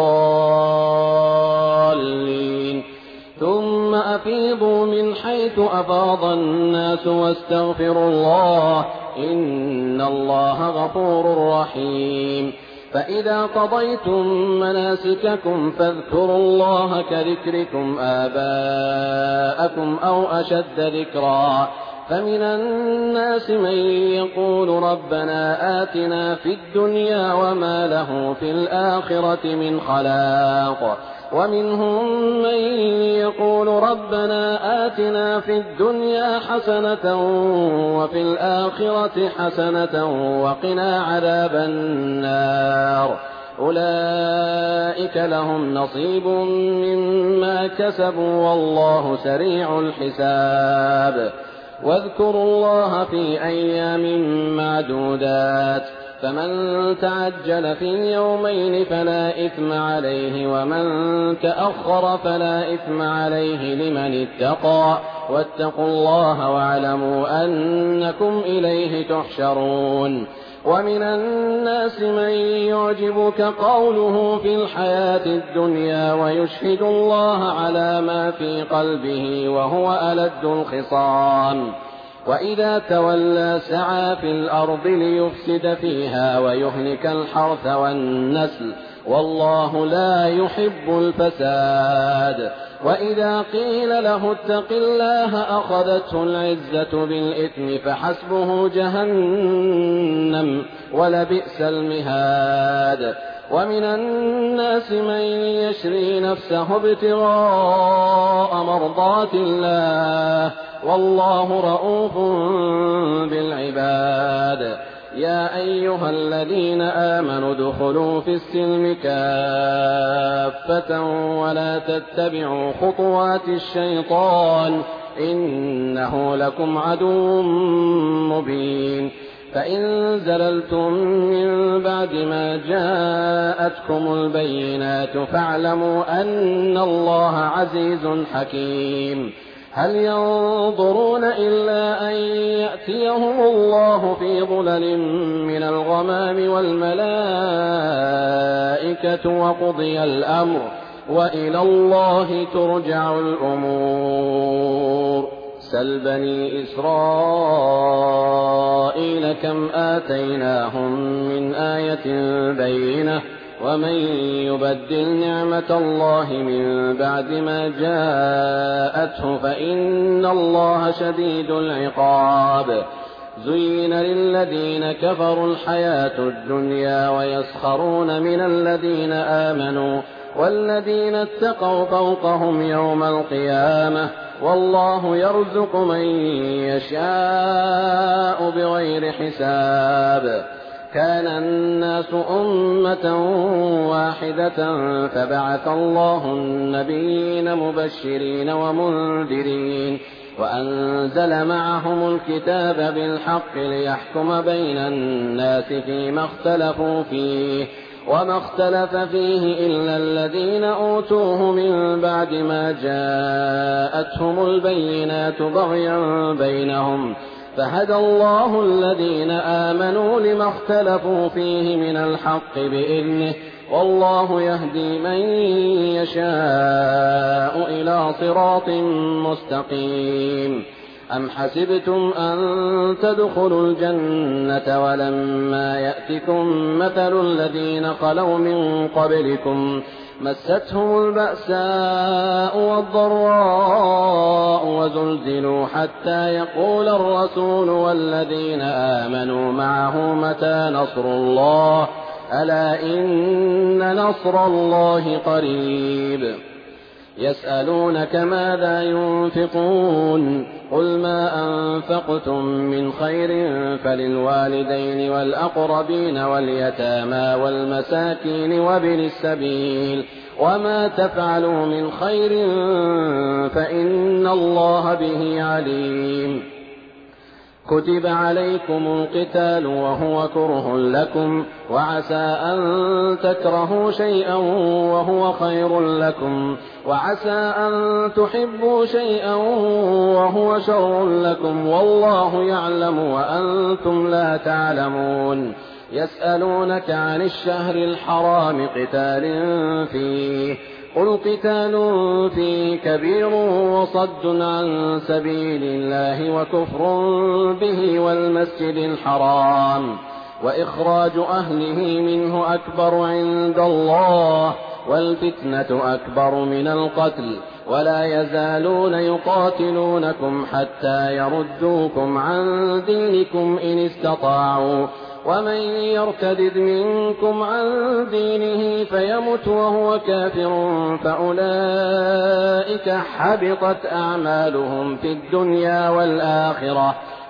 الضالين. ثم أفيضوا من حيث أفاض الناس واستغفروا الله، إن الله غفور رحيم. فإذا قضيتم مناسككم فاذكروا الله كذكركم آباءكم أو أشد ذكرا، فمن الناس من يقول ربنا آتنا في الدنيا وما له في الآخرة من خلاق، ومنهم من يقول ربنا آتنا في الدنيا حسنة وفي الآخرة حسنة وقنا عذاب النار. أولئك لهم نصيب مما كسبوا والله سريع الحساب. واذكروا الله في أيام معدودات، فمن تعجل في يومين فلا إثم عليه، ومن تأخر فلا إثم عليه لمن اتقى، واتقوا الله واعلموا أنكم إليه تحشرون. ومن الناس من يعجبك قوله في الحياة الدنيا ويشهد الله على ما في قلبه وهو ألد الخصام، وإذا تولى سعى في الأرض ليفسد فيها ويهلك الحرث والنسل، والله لا يحب الفساد. وإذا قيل له اتق الله أخذته العزة بالإثم فحسبه جهنم ولبئس المهاد. ومن الناس من يشري نفسه ابتغاء مرضات الله، والله رؤوف بالعباد. يا أيها الذين آمنوا ادخلوا في السلم كافة ولا تتبعوا خطوات الشيطان، إنه لكم عدو مبين. فإن زللتم من بعد ما جاءتكم البينات فاعلموا أن الله عزيز حكيم. هل ينظرون إلا أن يأتيهم الله في ظلل من الغمام والملائكة وقضي الأمر، وإلى الله ترجع الأمور. سل بني إسرائيل كم آتيناهم من آية بينة، ومن يبدل نعمة الله من بعد ما جاءته فإن الله شديد العقاب. زين للذين كفروا الحياة الدنيا ويسخرون من الذين آمنوا، والذين اتقوا فوقهم يوم القيامة، والله يرزق من يشاء بغير حساب. كان الناس أمة واحدة فبعث الله النبيين مبشرين ومنذرين، وأنزل معهم الكتاب بالحق ليحكم بين الناس فيما اختلفوا فيه، وما اختلف فيه إلا الذين أوتوه من بعد ما جاءتهم البينات بغيا بينهم فهدى الله الذين آمنوا لما اختلفوا فيه من الحق بإذنه والله يهدي من يشاء إلى صراط مستقيم. أم حسبتم أن تدخلوا الجنة ولما يأتكم مثل الذين خلوا من قبلكم مستهم البأساء والضراء وزلزلوا حتى يقول الرسول والذين آمنوا معه متى نصر الله ألا إن نصر الله قريب. يسألونك ماذا ينفقون قل ما أنفقتم من خير فللوالدين والأقربين واليتامى والمساكين وابن السبيل وما تفعلوا من خير فإن الله به عليم. كتب عليكم القتال وهو كره لكم وعسى أن تكرهوا شيئا وهو خير لكم وعسى أن تحبوا شيئا وهو شر لكم والله يعلم وأنتم لا تعلمون. يسألونك عن الشهر الحرام قتال فيه قل قتال فيه كبير وصد عن سبيل الله وكفر به والمسجد الحرام وإخراج أهله منه أكبر عند الله والفتنة أكبر من القتل ولا يزالون يقاتلونكم حتى يردوكم عن دينكم إن استطاعوا ومن يرتد منكم عن دينه فيمت وهو كافر فأولئك حبطت أعمالهم في الدنيا والآخرة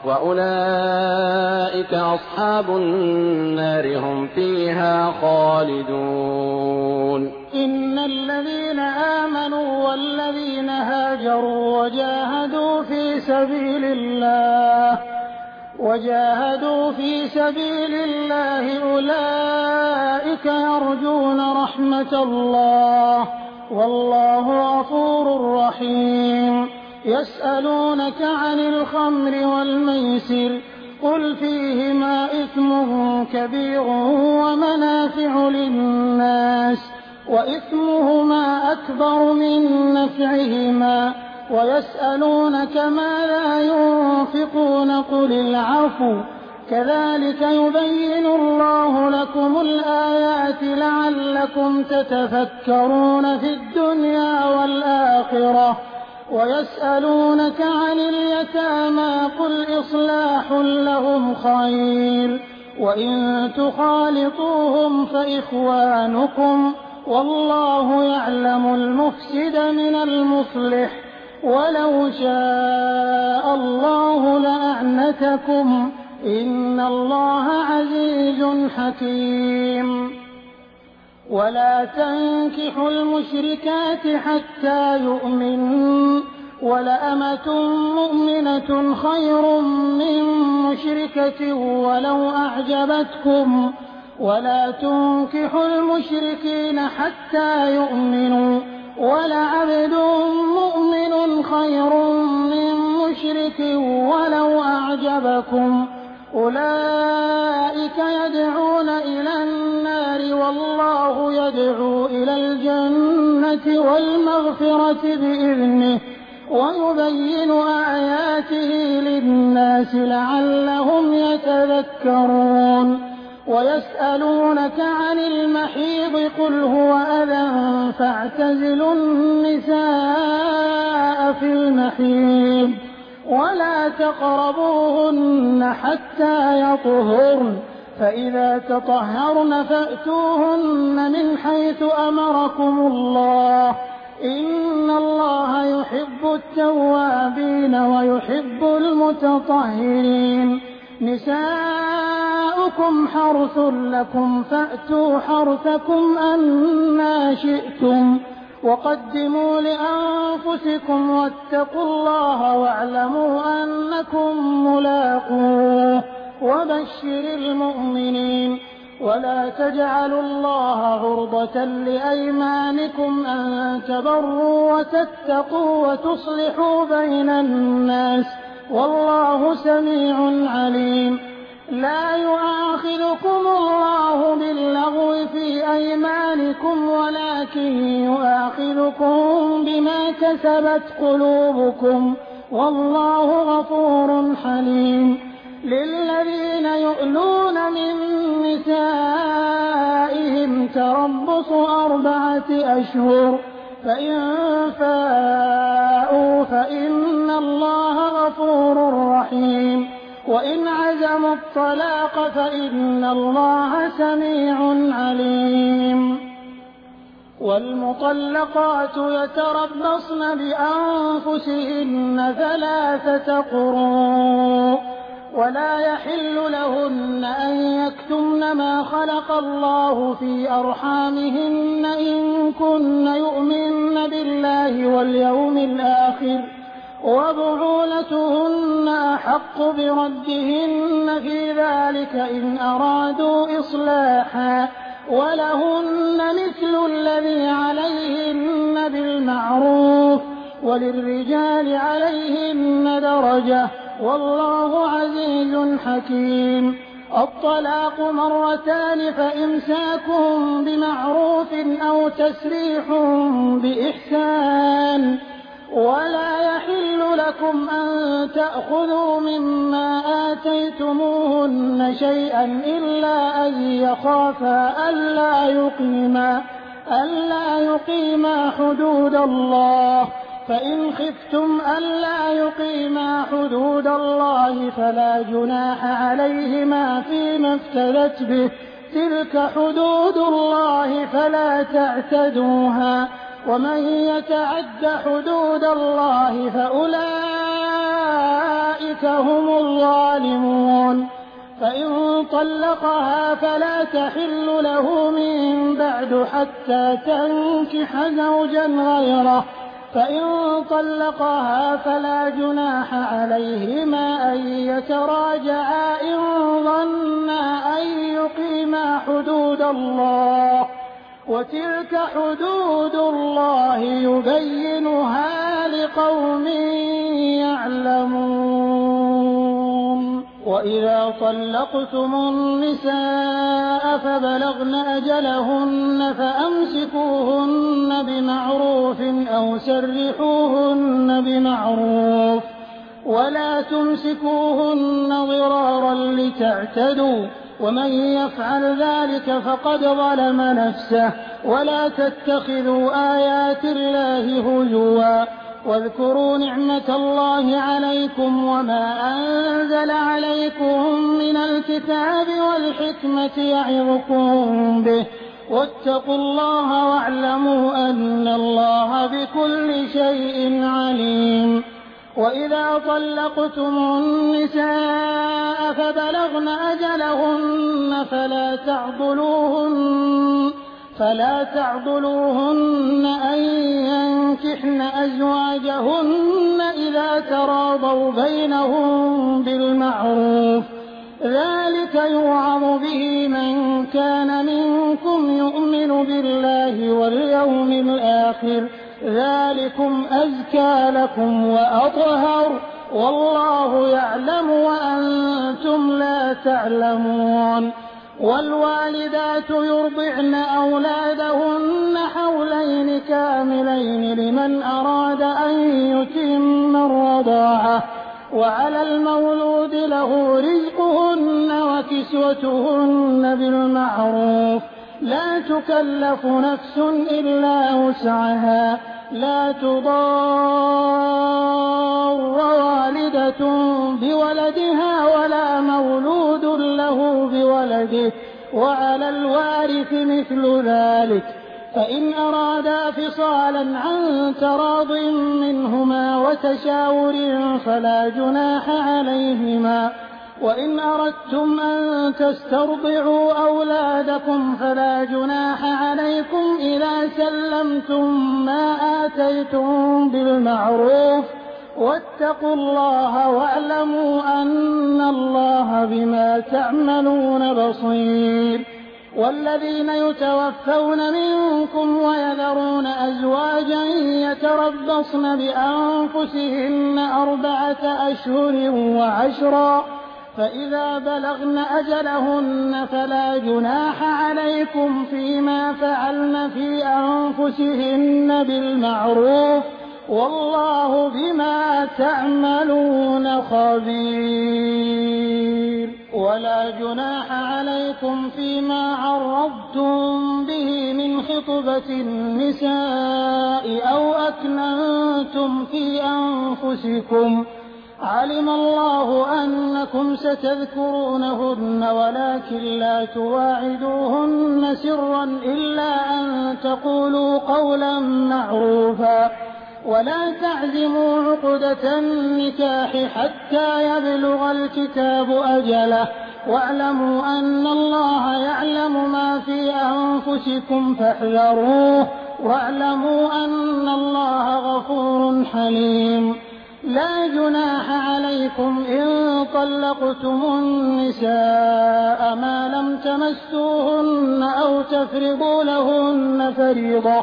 وأولئك أصحاب النار هم فيها خالدون. إن الذين آمنوا والذين هاجروا وجاهدوا في سبيل الله وجاهدوا في سبيل الله أولئك يرجون رحمة الله والله غفور رحيم. يسألونك عن الخمر والميسر قل فيهما إثم كبير ومنافع للناس وإثمهما أكبر من نفعهما ويسألونك ماذا ينفقون قل العفو كذلك يبين الله لكم الآيات لعلكم تتفكرون في الدنيا والآخرة. ويسألونك عن اليتامى قل إصلاح لهم خير وإن تخالطوهم فإخوانكم والله يعلم المفسد من المصلح ولو شاء الله لأعنتكم إن الله عزيز حكيم. ولا تنكحوا المشركات حتى يؤمنوا ولأمة مؤمنة خير من مشركة ولو أعجبتكم ولا تنكحوا المشركين حتى يؤمنوا ولعبد مؤمن خير من مشرك ولو أعجبكم أولئك يدعون إلى النار والله يدعو إلى الجنة والمغفرة بإذنه ويبين آياته للناس لعلهم يتذكرون. ويسألونك عن المحيض قل هو أذى فاعتزلوا النساء في المحيض ولا تقربوهن حتى يطهرن فإذا تطهرن فأتوهن من حيث أمركم الله إن الله يحب التوابين ويحب المتطهرين. نساؤكم حرث لكم فأتوا حرثكم أنا شئتم وقدموا لأنفسكم واتقوا الله واعلموا أنكم ملاقوه وبشر المؤمنين. ولا تجعلوا الله عرضة لأيمانكم أن تبروا وتتقوا وتصلحوا بين الناس والله سميع عليم. لا يؤاخذكم الله باللغو في أيمانكم ولكن يؤاخذكم بما كسبت قلوبكم والله غفور حليم. للذين يؤلون من نسائهم تربص أربعة أشهر فإن فاءوا فإن الله غفور رحيم. وإن عزموا الطلاق فإن الله سميع عليم. والمطلقات يتربصن بأنفسهن ثلاثة قروء ولا يحل لهن أن يكتمن ما خلق الله في أرحامهن إن كن يؤمن بالله واليوم الآخر وبعولتهن أحق بردهن في ذلك إن أرادوا إصلاحا ولهن مثل الذي عليهن بالمعروف وللرجال عليهن درجة والله عزيز حكيم. الطلاق مرتان فإمساكم بمعروف أو تسريح بإحسان ولا يحل لكم أن تأخذوا مما آتيتموهن شيئا إلا أن يخافا ألا يقيما ألا يقيما حدود الله فإن خفتم ألا يقيما حدود الله فلا جناح عليهما فيما افتدت به تلك حدود الله فلا تعتدوها ومن يتعد حدود الله فأولئك هم الظالمون. فإن طلقها فلا تحل له من بعد حتى تنكح زوجا غيره فإن طلقها فلا جناح عليهما أن يتراجعا إن ظنا أن يقيما حدود الله وتلك حدود الله يبينها لقوم يعلمون. وإذا طلقتم النساء فبلغن أجلهن فأمسكوهن بمعروف أو سرحوهن بمعروف ولا تمسكوهن ضرارا لتعتدوا ومن يفعل ذلك فقد ظلم نفسه. ولا تتخذوا آيات الله هزوا واذكروا نعمة الله عليكم وما أنزل عليكم من الكتاب والحكمة يعظكم به واتقوا الله واعلموا أن الله بكل شيء عليم. وإذا طلقتم النساء فبلغن أجلهن فلا تعضلوهن فلا تعضلوهن أن ينكحن أزواجهن إذا تراضوا بينهم بالمعروف ذلك يوعظ به من كان منكم يؤمن بالله واليوم الآخر ذلكم أزكى لكم وأطهر والله يعلم وأنتم لا تعلمون. والوالدات يرضعن أولادهن حولين كاملين لمن أراد أن يتم الرضاعة وعلى المولود له رزقهن وكسوتهن بالمعروف لا تكلف نفس إلا وسعها لا تضار والدة بولدها ولا مولود له بولده وعلى الوارث مثل ذلك فإن أرادا فصالا عن تراض منهما وتشاور فلا جناح عليهما. وإن أردتم أن تسترضعوا أولادكم فلا جناح عليكم إذا سلمتم ما آتيتم بالمعروف واتقوا الله واعلموا أن الله بما تعملون بصير. والذين يتوفون منكم ويذرون أزواجا يتربصن بأنفسهن أربعة أشهر وعشرا فإذا بلغن أجلهن فلا جناح عليكم فيما فعلن في أنفسهن بالمعروف والله بما تعملون خبير. ولا جناح عليكم فيما عرضتم به من خطبة النساء أو أكننتم في أنفسكم علم الله أنكم ستذكرونهن ولكن لا تواعدوهن سرا إلا أن تقولوا قولا معروفا ولا تعزموا عقدة النكاح حتى يبلغ الكتاب أجله واعلموا أن الله يعلم ما في أنفسكم فاحذروه واعلموا أن الله غفور حليم. لا جناح عليكم إن طلقتم النساء ما لم تمسوهن أو تفرضوا لهن فريضة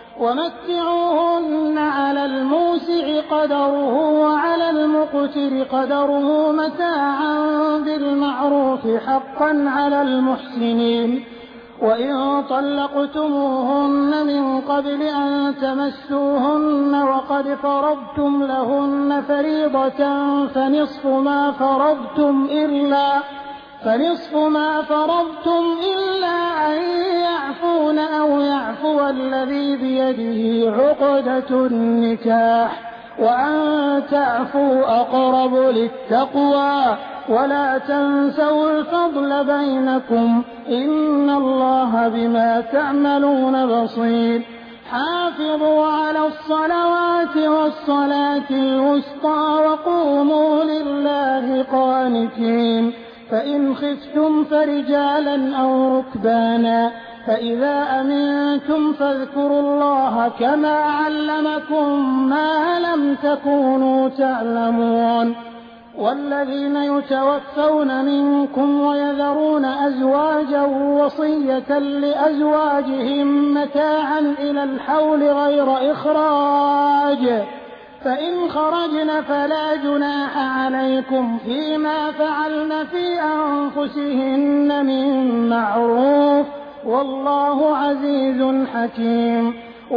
ومتعوهن على الموسع قدره وعلى المقتر قدره متاعا بالمعروف حقا على المحسنين. وإن طلقتموهن من قبل أن تمسوهن وقد فرضتم لهن فريضة فنصف ما فرضتم إلا فنصف ما فرضتم إلا أن يعفون أو يعفو الذي بيده عقدة النكاح وأن تعفوا أقرب للتقوى ولا تنسوا الفضل بينكم إن الله بما تعملون بصير. حافظوا على الصلوات والصلاة الوسطى وقوموا لله قانتين. فإن خفتم فرجالا أو ركبانا فإذا أمنتم فاذكروا الله كما علمكم ما لم تكونوا تعلمون. والذين يتوفون منكم ويذرون أزواجا وصية لأزواجهم متاعا إلى الحول غير إخراج فإن خرجن فلا جناح عليكم فيما فعلن في أنفسهن من معروف والله عزيز حكيم.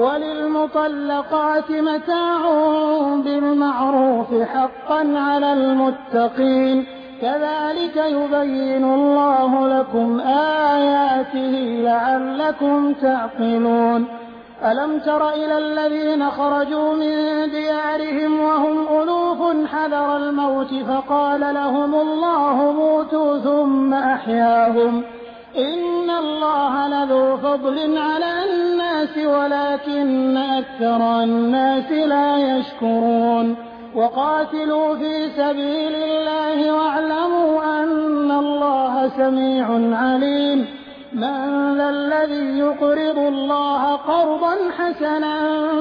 وللمطلقات متاع بالمعروف حقا على المتقين كذلك يبين الله لكم آياته لعلكم تعقلون. ألم تر إلى الذين خرجوا من ديارهم وهم ألوف حذر الموت فقال لهم الله موتوا ثم أحياهم إن الله لذو فضل على الناس ولكن أكثر الناس لا يشكرون. وقاتلوا في سبيل الله واعلموا أن الله سميع عليم. من ذا الذي يقرض الله قرضا حسنا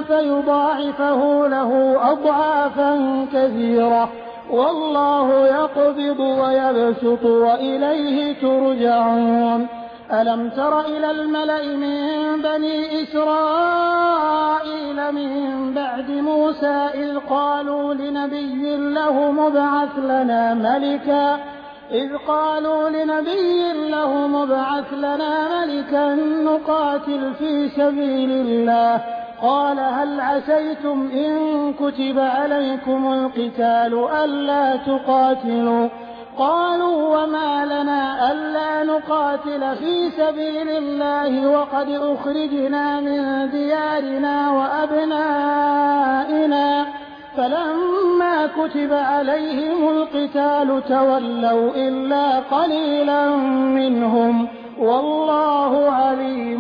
فيضاعفه له أضعافا كثيرة والله يقبض ويبسط وإليه ترجعون. ألم تر إلى الملأ من بني إسرائيل من بعد موسى إذ قالوا لنبي له مبعث لنا ملكا إذ قالوا لنبي له مبعث لنا ملكا نقاتل في سبيل الله قال هل عسيتم إن كتب عليكم القتال ألا تقاتلوا قالوا وما لنا ألا نقاتل في سبيل الله وقد أخرجنا من ديارنا وأبنائنا فلما كتب عليهم القتال تولوا إلا قليلا منهم والله عليم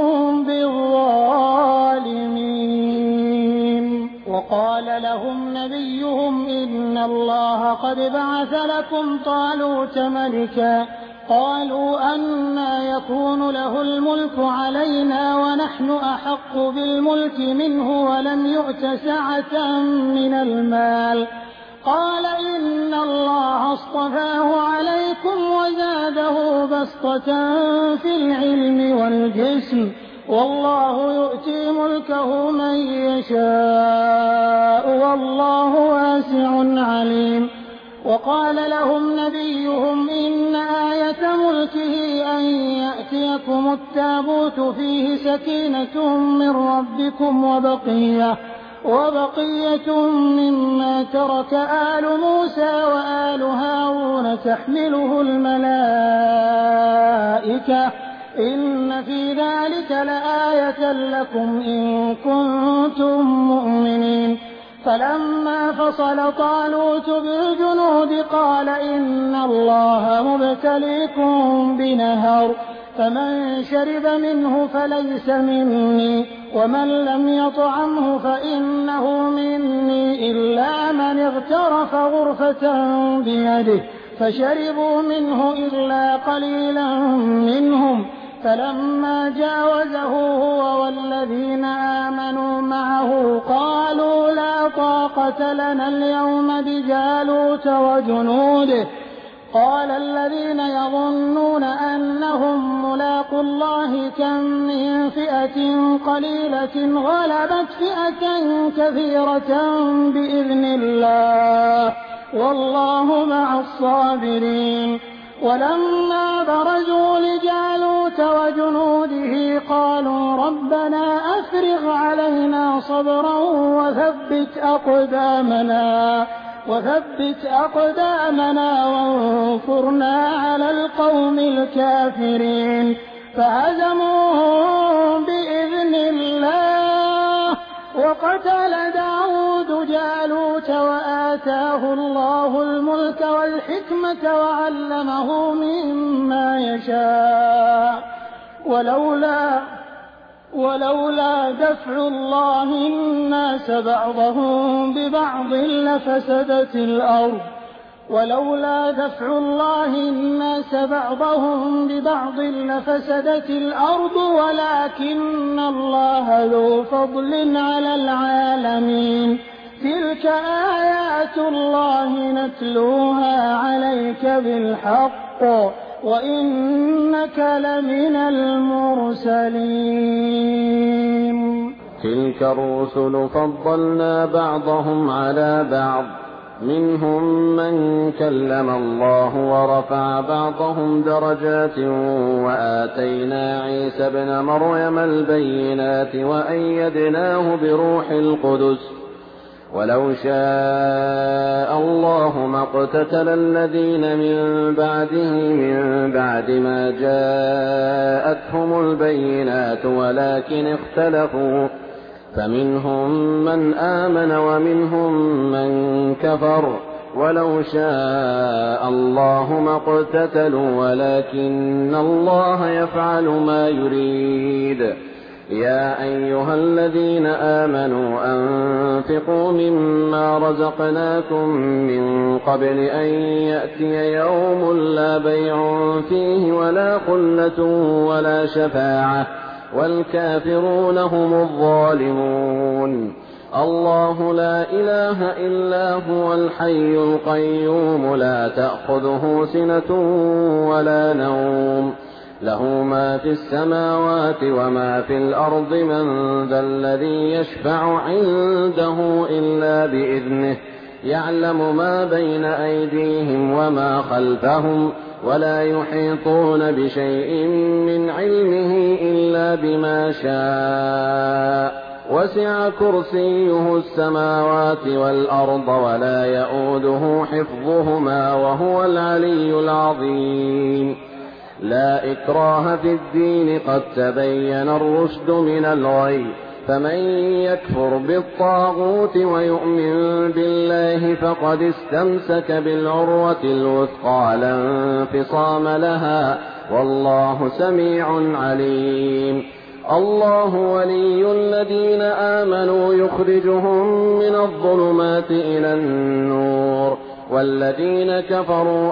بالظالمين. وقال لهم نبيهم إن الله قد بعث لكم طالوت ملكا قالوا أنى يكون له الملك علينا ونحن أحق بالملك منه ولم يؤت سعة من المال قال إن الله اصطفاه عليكم وزاده بسطة في العلم والجسم والله يؤتي ملكه من يشاء والله واسع عليم. وقال لهم نبيهم إن آية ملكه أن يأتيكم التابوت فيه سكينة من ربكم وبقية وبقية مما ترك آل موسى وآل هارون تحمله الملائكة إن في ذلك لآية لكم إن كنتم مؤمنين. فلما فصل طالوت بالجنود قال إن الله مبتليكم بنهر فمن شرب منه فليس مني ومن لم يطعمه فإنه مني إلا من اغترف غرفة بيده فشربوا منه إلا قليلا منهم. فلما جاوزه هو والذين آمنوا معه قالوا لا طاقة لنا اليوم بجالوت وجنوده. قال الذين يظنون أنهم ملاقوا الله كم من فئة قليلة غلبت فئة كثيرة بإذن الله والله مع الصابرين. ولما برزوا لجالوت وجنوده قالوا ربنا أفرغ علينا صبرا وثبت أقدامنا وثبت أقدامنا وانصرنا على القوم الكافرين. فهزموهم بإذن الله وقتل داود جالوت وآتاه الله الملك والحكمة وعلمه مما يشاء ولولا ولولا دفع الله الناس بعضهم ببعض لفسدت الأرض ولولا دفع الله الناس بعضهم ببعض لفسدت الأرض ولكن الله ذو فضل على العالمين. تلك آيات الله نتلوها عليك بالحق وإنك لمن المرسلين. تلك الرسل فضلنا بعضهم على بعض منهم من كلم الله ورفع بعضهم درجات وآتينا عيسى ابن مريم البينات وأيدناه بروح القدس ولو شاء الله ما اقتتل الذين من بعده من بعد ما جاءتهم البينات ولكن اختلفوا فمنهم من آمن ومنهم من كفر ولو شاء الله ما اقتتلوا ولكن الله يفعل ما يريد. يا أيها الذين آمنوا أنفقوا مما رزقناكم من قبل أن يأتي يوم لا بيع فيه ولا خلة ولا شفاعة والكافرون هم الظالمون. الله لا إله إلا هو الحي القيوم لا تأخذه سنة ولا نوم له ما في السماوات وما في الأرض من ذا الذي يشفع عنده إلا بإذنه يعلم ما بين أيديهم وما خلفهم ولا يحيطون بشيء من علمه إلا بما شاء وسع كرسيه السماوات والأرض ولا يؤوده حفظهما وهو العلي العظيم. لا إكراه في الدين قد تبين الرشد من الغي فمن يكفر بالطاغوت ويؤمن بالله فقد استمسك بالعروة الوثقى لا انفصام لها والله سميع عليم. الله ولي الذين آمنوا يخرجهم من الظلمات إلى النور والذين كفروا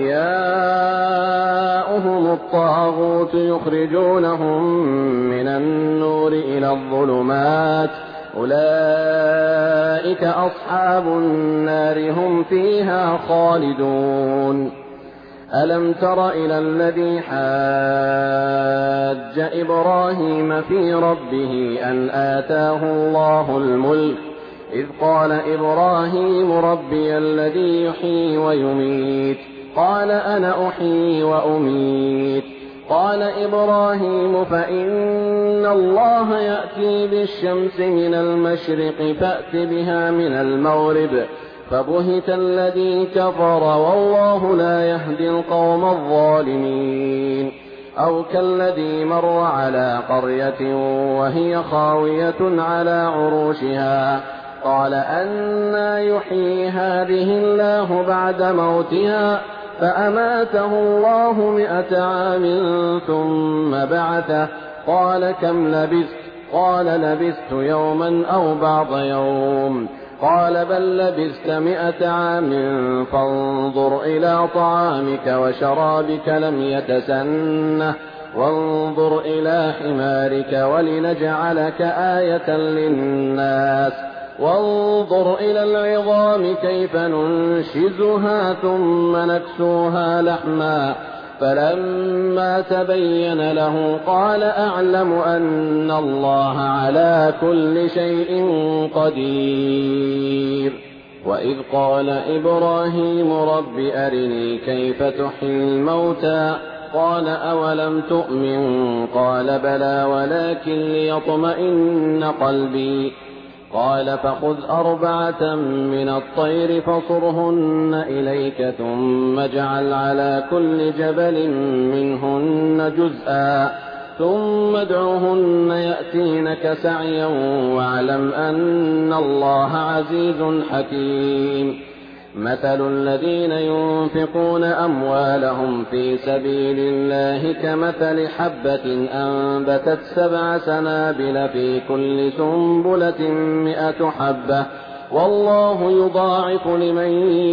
أولياؤهم الطاغوت يخرجونهم من النور إلى الظلمات أولئك أصحاب النار هم فيها خالدون. ألم تر إلى الذي حاج إبراهيم في ربه أن آتاه الله الملك إذ قال إبراهيم ربي الذي يحيي ويميت قال أنا أحيي وأميت قال إبراهيم فإن الله يأتي بالشمس من المشرق فأت بها من المغرب فبهت الذي كفر والله لا يهدي القوم الظالمين. أو كالذي مر على قرية وهي خاوية على عروشها قال أنى يحيي هذه الله بعد موتها فأماته الله مئة عام ثم بعثه قال كم لبثت قال لبثت يوما أو بعض يوم قال بل لبثت مئة عام فانظر إلى طعامك وشرابك لم يتسنه وانظر إلى حمارك ولنجعلك آية للناس وانظر إلى العظام كيف ننشزها ثم نكسوها لحما فلما تبين له قال أعلم أن الله على كل شيء قدير. وإذ قال إبراهيم رب أرني كيف تحيي الموتى قال أولم تؤمن قال بلى ولكن ليطمئن قلبي قال فخذ أربعة من الطير فصرهن إليك ثم اجعل على كل جبل منهن جزءا ثم ادعهن يأتينك سعيا واعلم أن الله عزيز حكيم. مثل الذين ينفقون أموالهم في سبيل الله كمثل حبة أنبتت سبع سنابل في كل سنبلة مئة حبة والله يضاعف لمن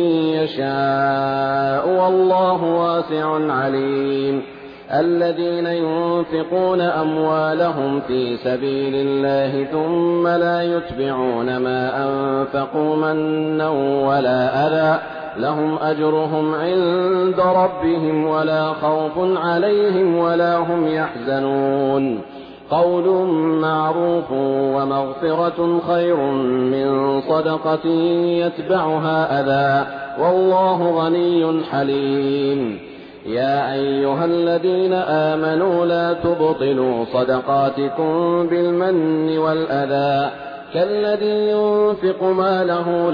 يشاء والله واسع عليم. الذين ينفقون أموالهم في سبيل الله ثم لا يتبعون ما أنفقوا منا ولا أذى لهم أجرهم عند ربهم ولا خوف عليهم ولا هم يحزنون. قول معروف ومغفرة خير من صدقة يتبعها أذى والله غني حليم. يا أيها الذين آمنوا لا تبطلوا صدقاتكم بالمن والأذى كالذي ينفق ماله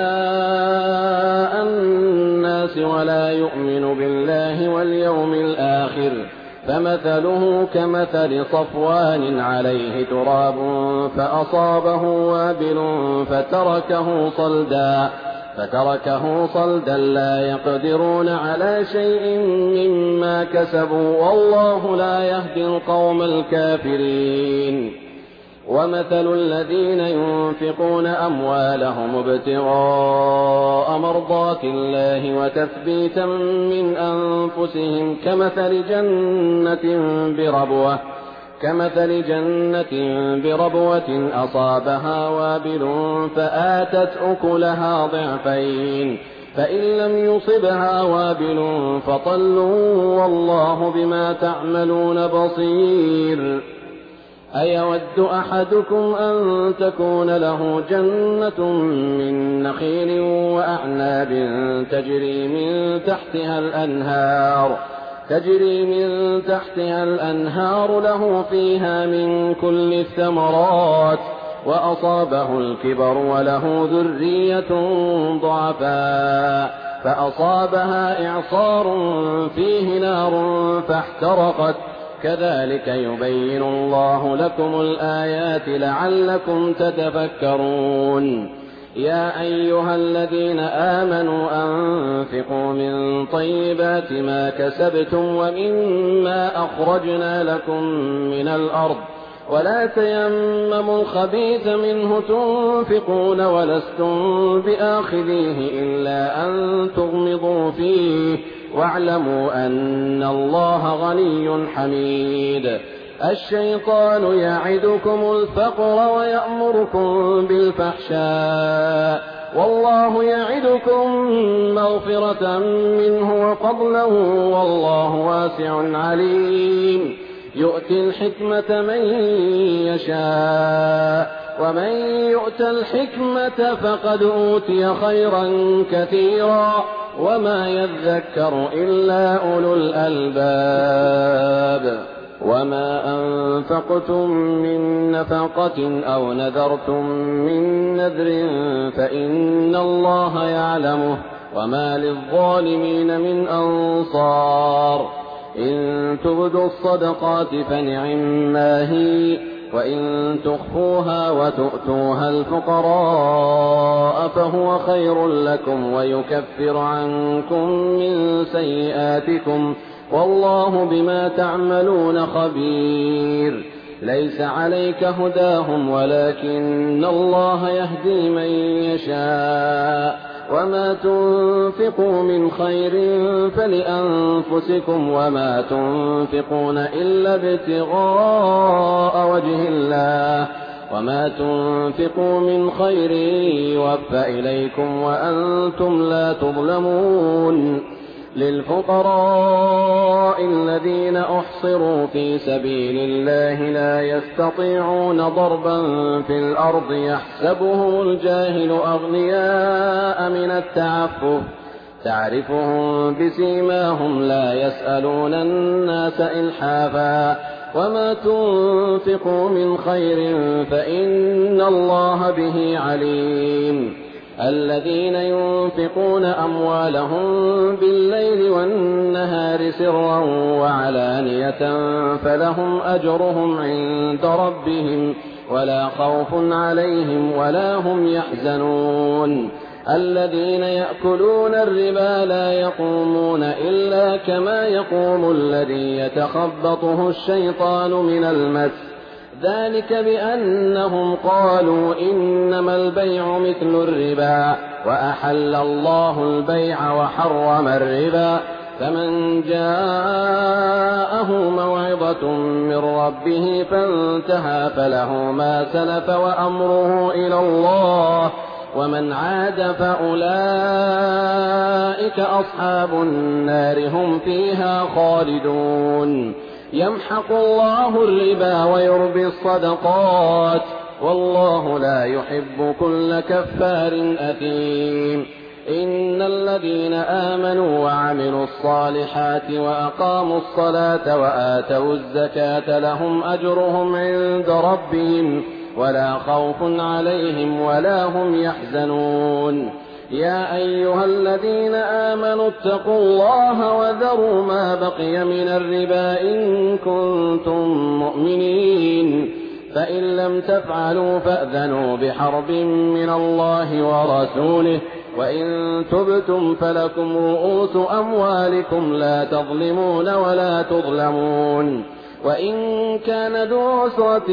رئاء الناس ولا يؤمن بالله واليوم الآخر فمثله كمثل صفوان عليه تراب فأصابه وابل فتركه صلدا فتركه صلدا لا يقدرون على شيء مما كسبوا والله لا يهدي القوم الكافرين. ومثل الذين ينفقون أموالهم ابتغاء مرضات الله وتثبيتا من أنفسهم كمثل جنة بربوة كمثل جنة بربوة أصابها وابل فآتت أكلها ضعفين فإن لم يصبها وابل فطل والله بما تعملون بصير. أيود أحدكم أن تكون له جنة من نخيل وأعناب تجري من تحتها الأنهار تجري من تحتها الأنهار له فيها من كل الثمرات وأصابه الكبر وله ذرية ضعفاء فأصابها إعصار فيه نار فاحترقت كذلك يبين الله لكم الآيات لعلكم تتفكرون. يا أيها الذين آمنوا أنفقوا من طيبات ما كسبتم ومما أخرجنا لكم من الأرض ولا تيمموا الخبيث منه تنفقون ولستم بآخذيه إلا أن تغمضوا فيه واعلموا أن الله غني حميد. الشيطان يعدكم الفقر ويأمركم بالفحشاء والله يعدكم مغفرة منه وفضلا والله واسع عليم يؤتي الحكمة من يشاء ومن يؤت الحكمة فقد أوتي خيرا كثيرا وما يذكر إلا أولو الألباب وما أنفقتم من نفقة أو نذرتم من نذر فإن الله يعلمه وما للظالمين من أنصار إن تبدوا الصدقات فنعما هي وإن تخفوها وتؤتوها الفقراء فهو خير لكم ويكفر عنكم من سيئاتكم والله بما تعملون خبير ليس عليك هداهم ولكن الله يهدي من يشاء وما تنفقوا من خير فلأنفسكم وما تنفقون إلا ابتغاء وجه الله وما تنفقوا من خير يوفى إليكم وأنتم لا تظلمون للفقراء الذين أحصروا في سبيل الله لا يستطيعون ضربا في الأرض يحسبهم الجاهل أغنياء من التعفف تعرفهم بسيماهم لا يسألون الناس إلحافا وما تنفقوا من خير فإن الله به عليم الذين ينفقون أموالهم بالليل والنهار سرا وعلانية فلهم أجرهم عند ربهم ولا خوف عليهم ولا هم يحزنون الذين يأكلون الربا لا يقومون إلا كما يقوم الذي يتخبطه الشيطان من المس ذلك بأنهم قالوا إنما البيع مثل الربا وأحل الله البيع وحرم الربا فمن جاءه موعظة من ربه فانتهى فله ما سلف وأمره إلى الله ومن عاد فأولئك أصحاب النار هم فيها خالدون يمحق الله الربا ويربي الصدقات والله لا يحب كل كفار أثيم إن الذين آمنوا وعملوا الصالحات وأقاموا الصلاة وآتوا الزكاة لهم أجرهم عند ربهم ولا خوف عليهم ولا هم يحزنون يا أيها الذين آمنوا اتقوا الله وذروا ما بقي من الربا إن كنتم مؤمنين فإن لم تفعلوا فأذنوا بحرب من الله ورسوله وإن تبتم فلكم رؤوس أموالكم لا تظلمون ولا تظلمون وإن كان ذو عسرة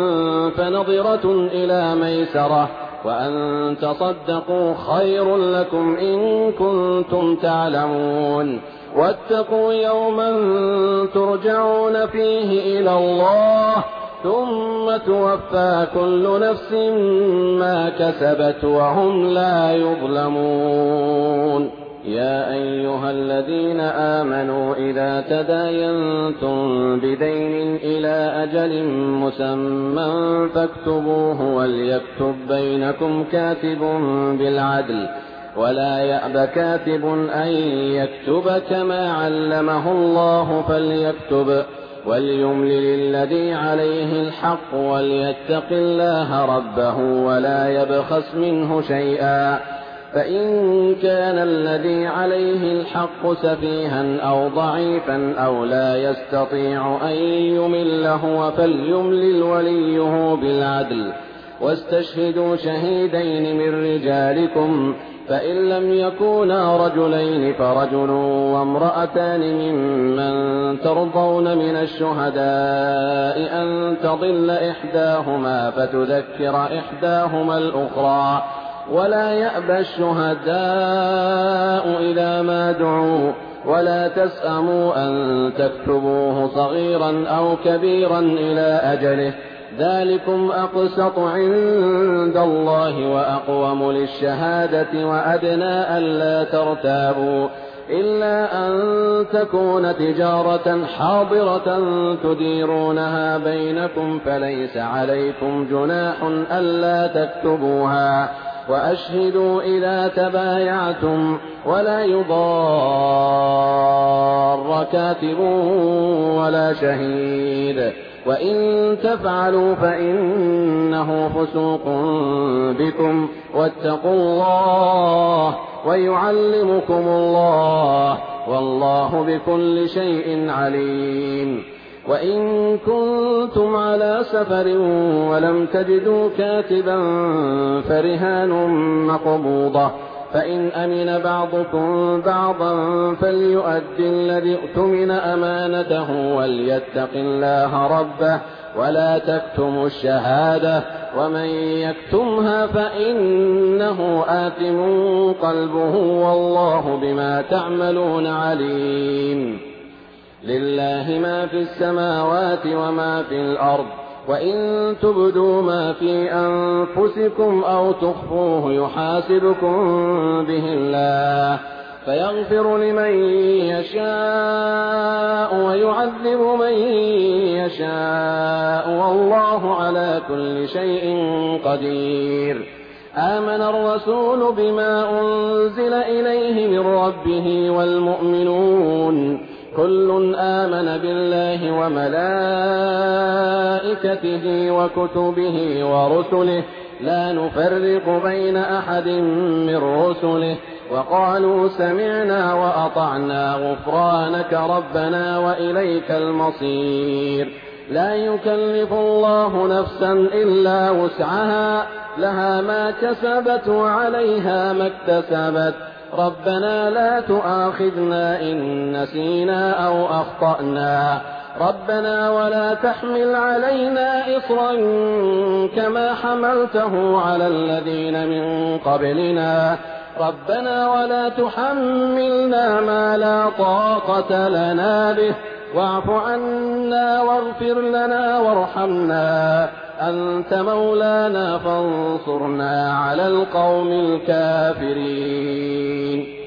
فنظرة إلى ميسرة وأن تصدقوا خير لكم إن كنتم تعلمون واتقوا يوما ترجعون فيه إلى الله ثم توفى كل نفس ما كسبت وهم لا يظلمون يا أيها الذين آمنوا إذا تداينتم بدين إلى أجل مسمى فاكتبوه وليكتب بينكم كاتب بالعدل ولا يأب كاتب أن يكتب كما علمه الله فليكتب وليملل الذي عليه الحق وليتق الله ربه ولا يبخس منه شيئا فإن كان الذي عليه الحق سفيها أو ضعيفا أو لا يستطيع أن يمل هو فليملل وليه بالعدل واستشهدوا شهيدين من رجالكم فإن لم يكونا رجلين فرجل وامرأتان ممن ترضون من الشهداء أن تضل إحداهما فتذكر إحداهما الأخرى ولا يأبى الشهداء إذا ما دعوا ولا تسأموا أن تكتبوه صغيرا أو كبيرا إلى أجله، ذلكم أقسط عند الله وأقوم للشهادة وأدنى ألا ترتابوا، إلا أن تكون تجارة حاضرة تديرونها بينكم فليس عليكم جناح ألا تكتبوها، وأشهدوا إذا تبايعتم، ولا يضار كاتب ولا شهيد، وإن تفعلوا فإنه فسوق بكم، واتقوا الله ويعلمكم الله، والله بكل شيء عليم. وإن كنتم على سفر ولم تجدوا كاتبا فرهان مقبوضة، فإن أمن بعضكم بعضا فليؤدي الذي اؤتمن أمانته وليتق الله ربه ولا تكتموا الشهادة، ومن يكتمها فإنه آثم قلبه والله بما تعملون عليم. لله ما في السماوات وما في الأرض، وإن تبدوا ما في أنفسكم أو تخفوه يحاسبكم به الله، فيغفر لمن يشاء ويعذب من يشاء، والله على كل شيء قدير. آمن الرسول بما أنزل إليه من ربه والمؤمنون كل آمن بالله وملائكته وكتبه ورسله لا نفرق بين أحد من رسله، وقالوا سمعنا وأطعنا غفرانك ربنا وإليك المصير. لا يكلف الله نفسا إلا وسعها، لها ما كسبت وعليها ما اكتسبت، ربنا لا تؤاخذنا إن نسينا أو أخطأنا، ربنا ولا تحمل علينا إصرا كما حملته على الذين من قبلنا، ربنا ولا تحملنا ما لا طاقة لنا به، واعف عنا واغفر لنا وارحمنا، أنت مولانا فانصرنا على القوم الكافرين.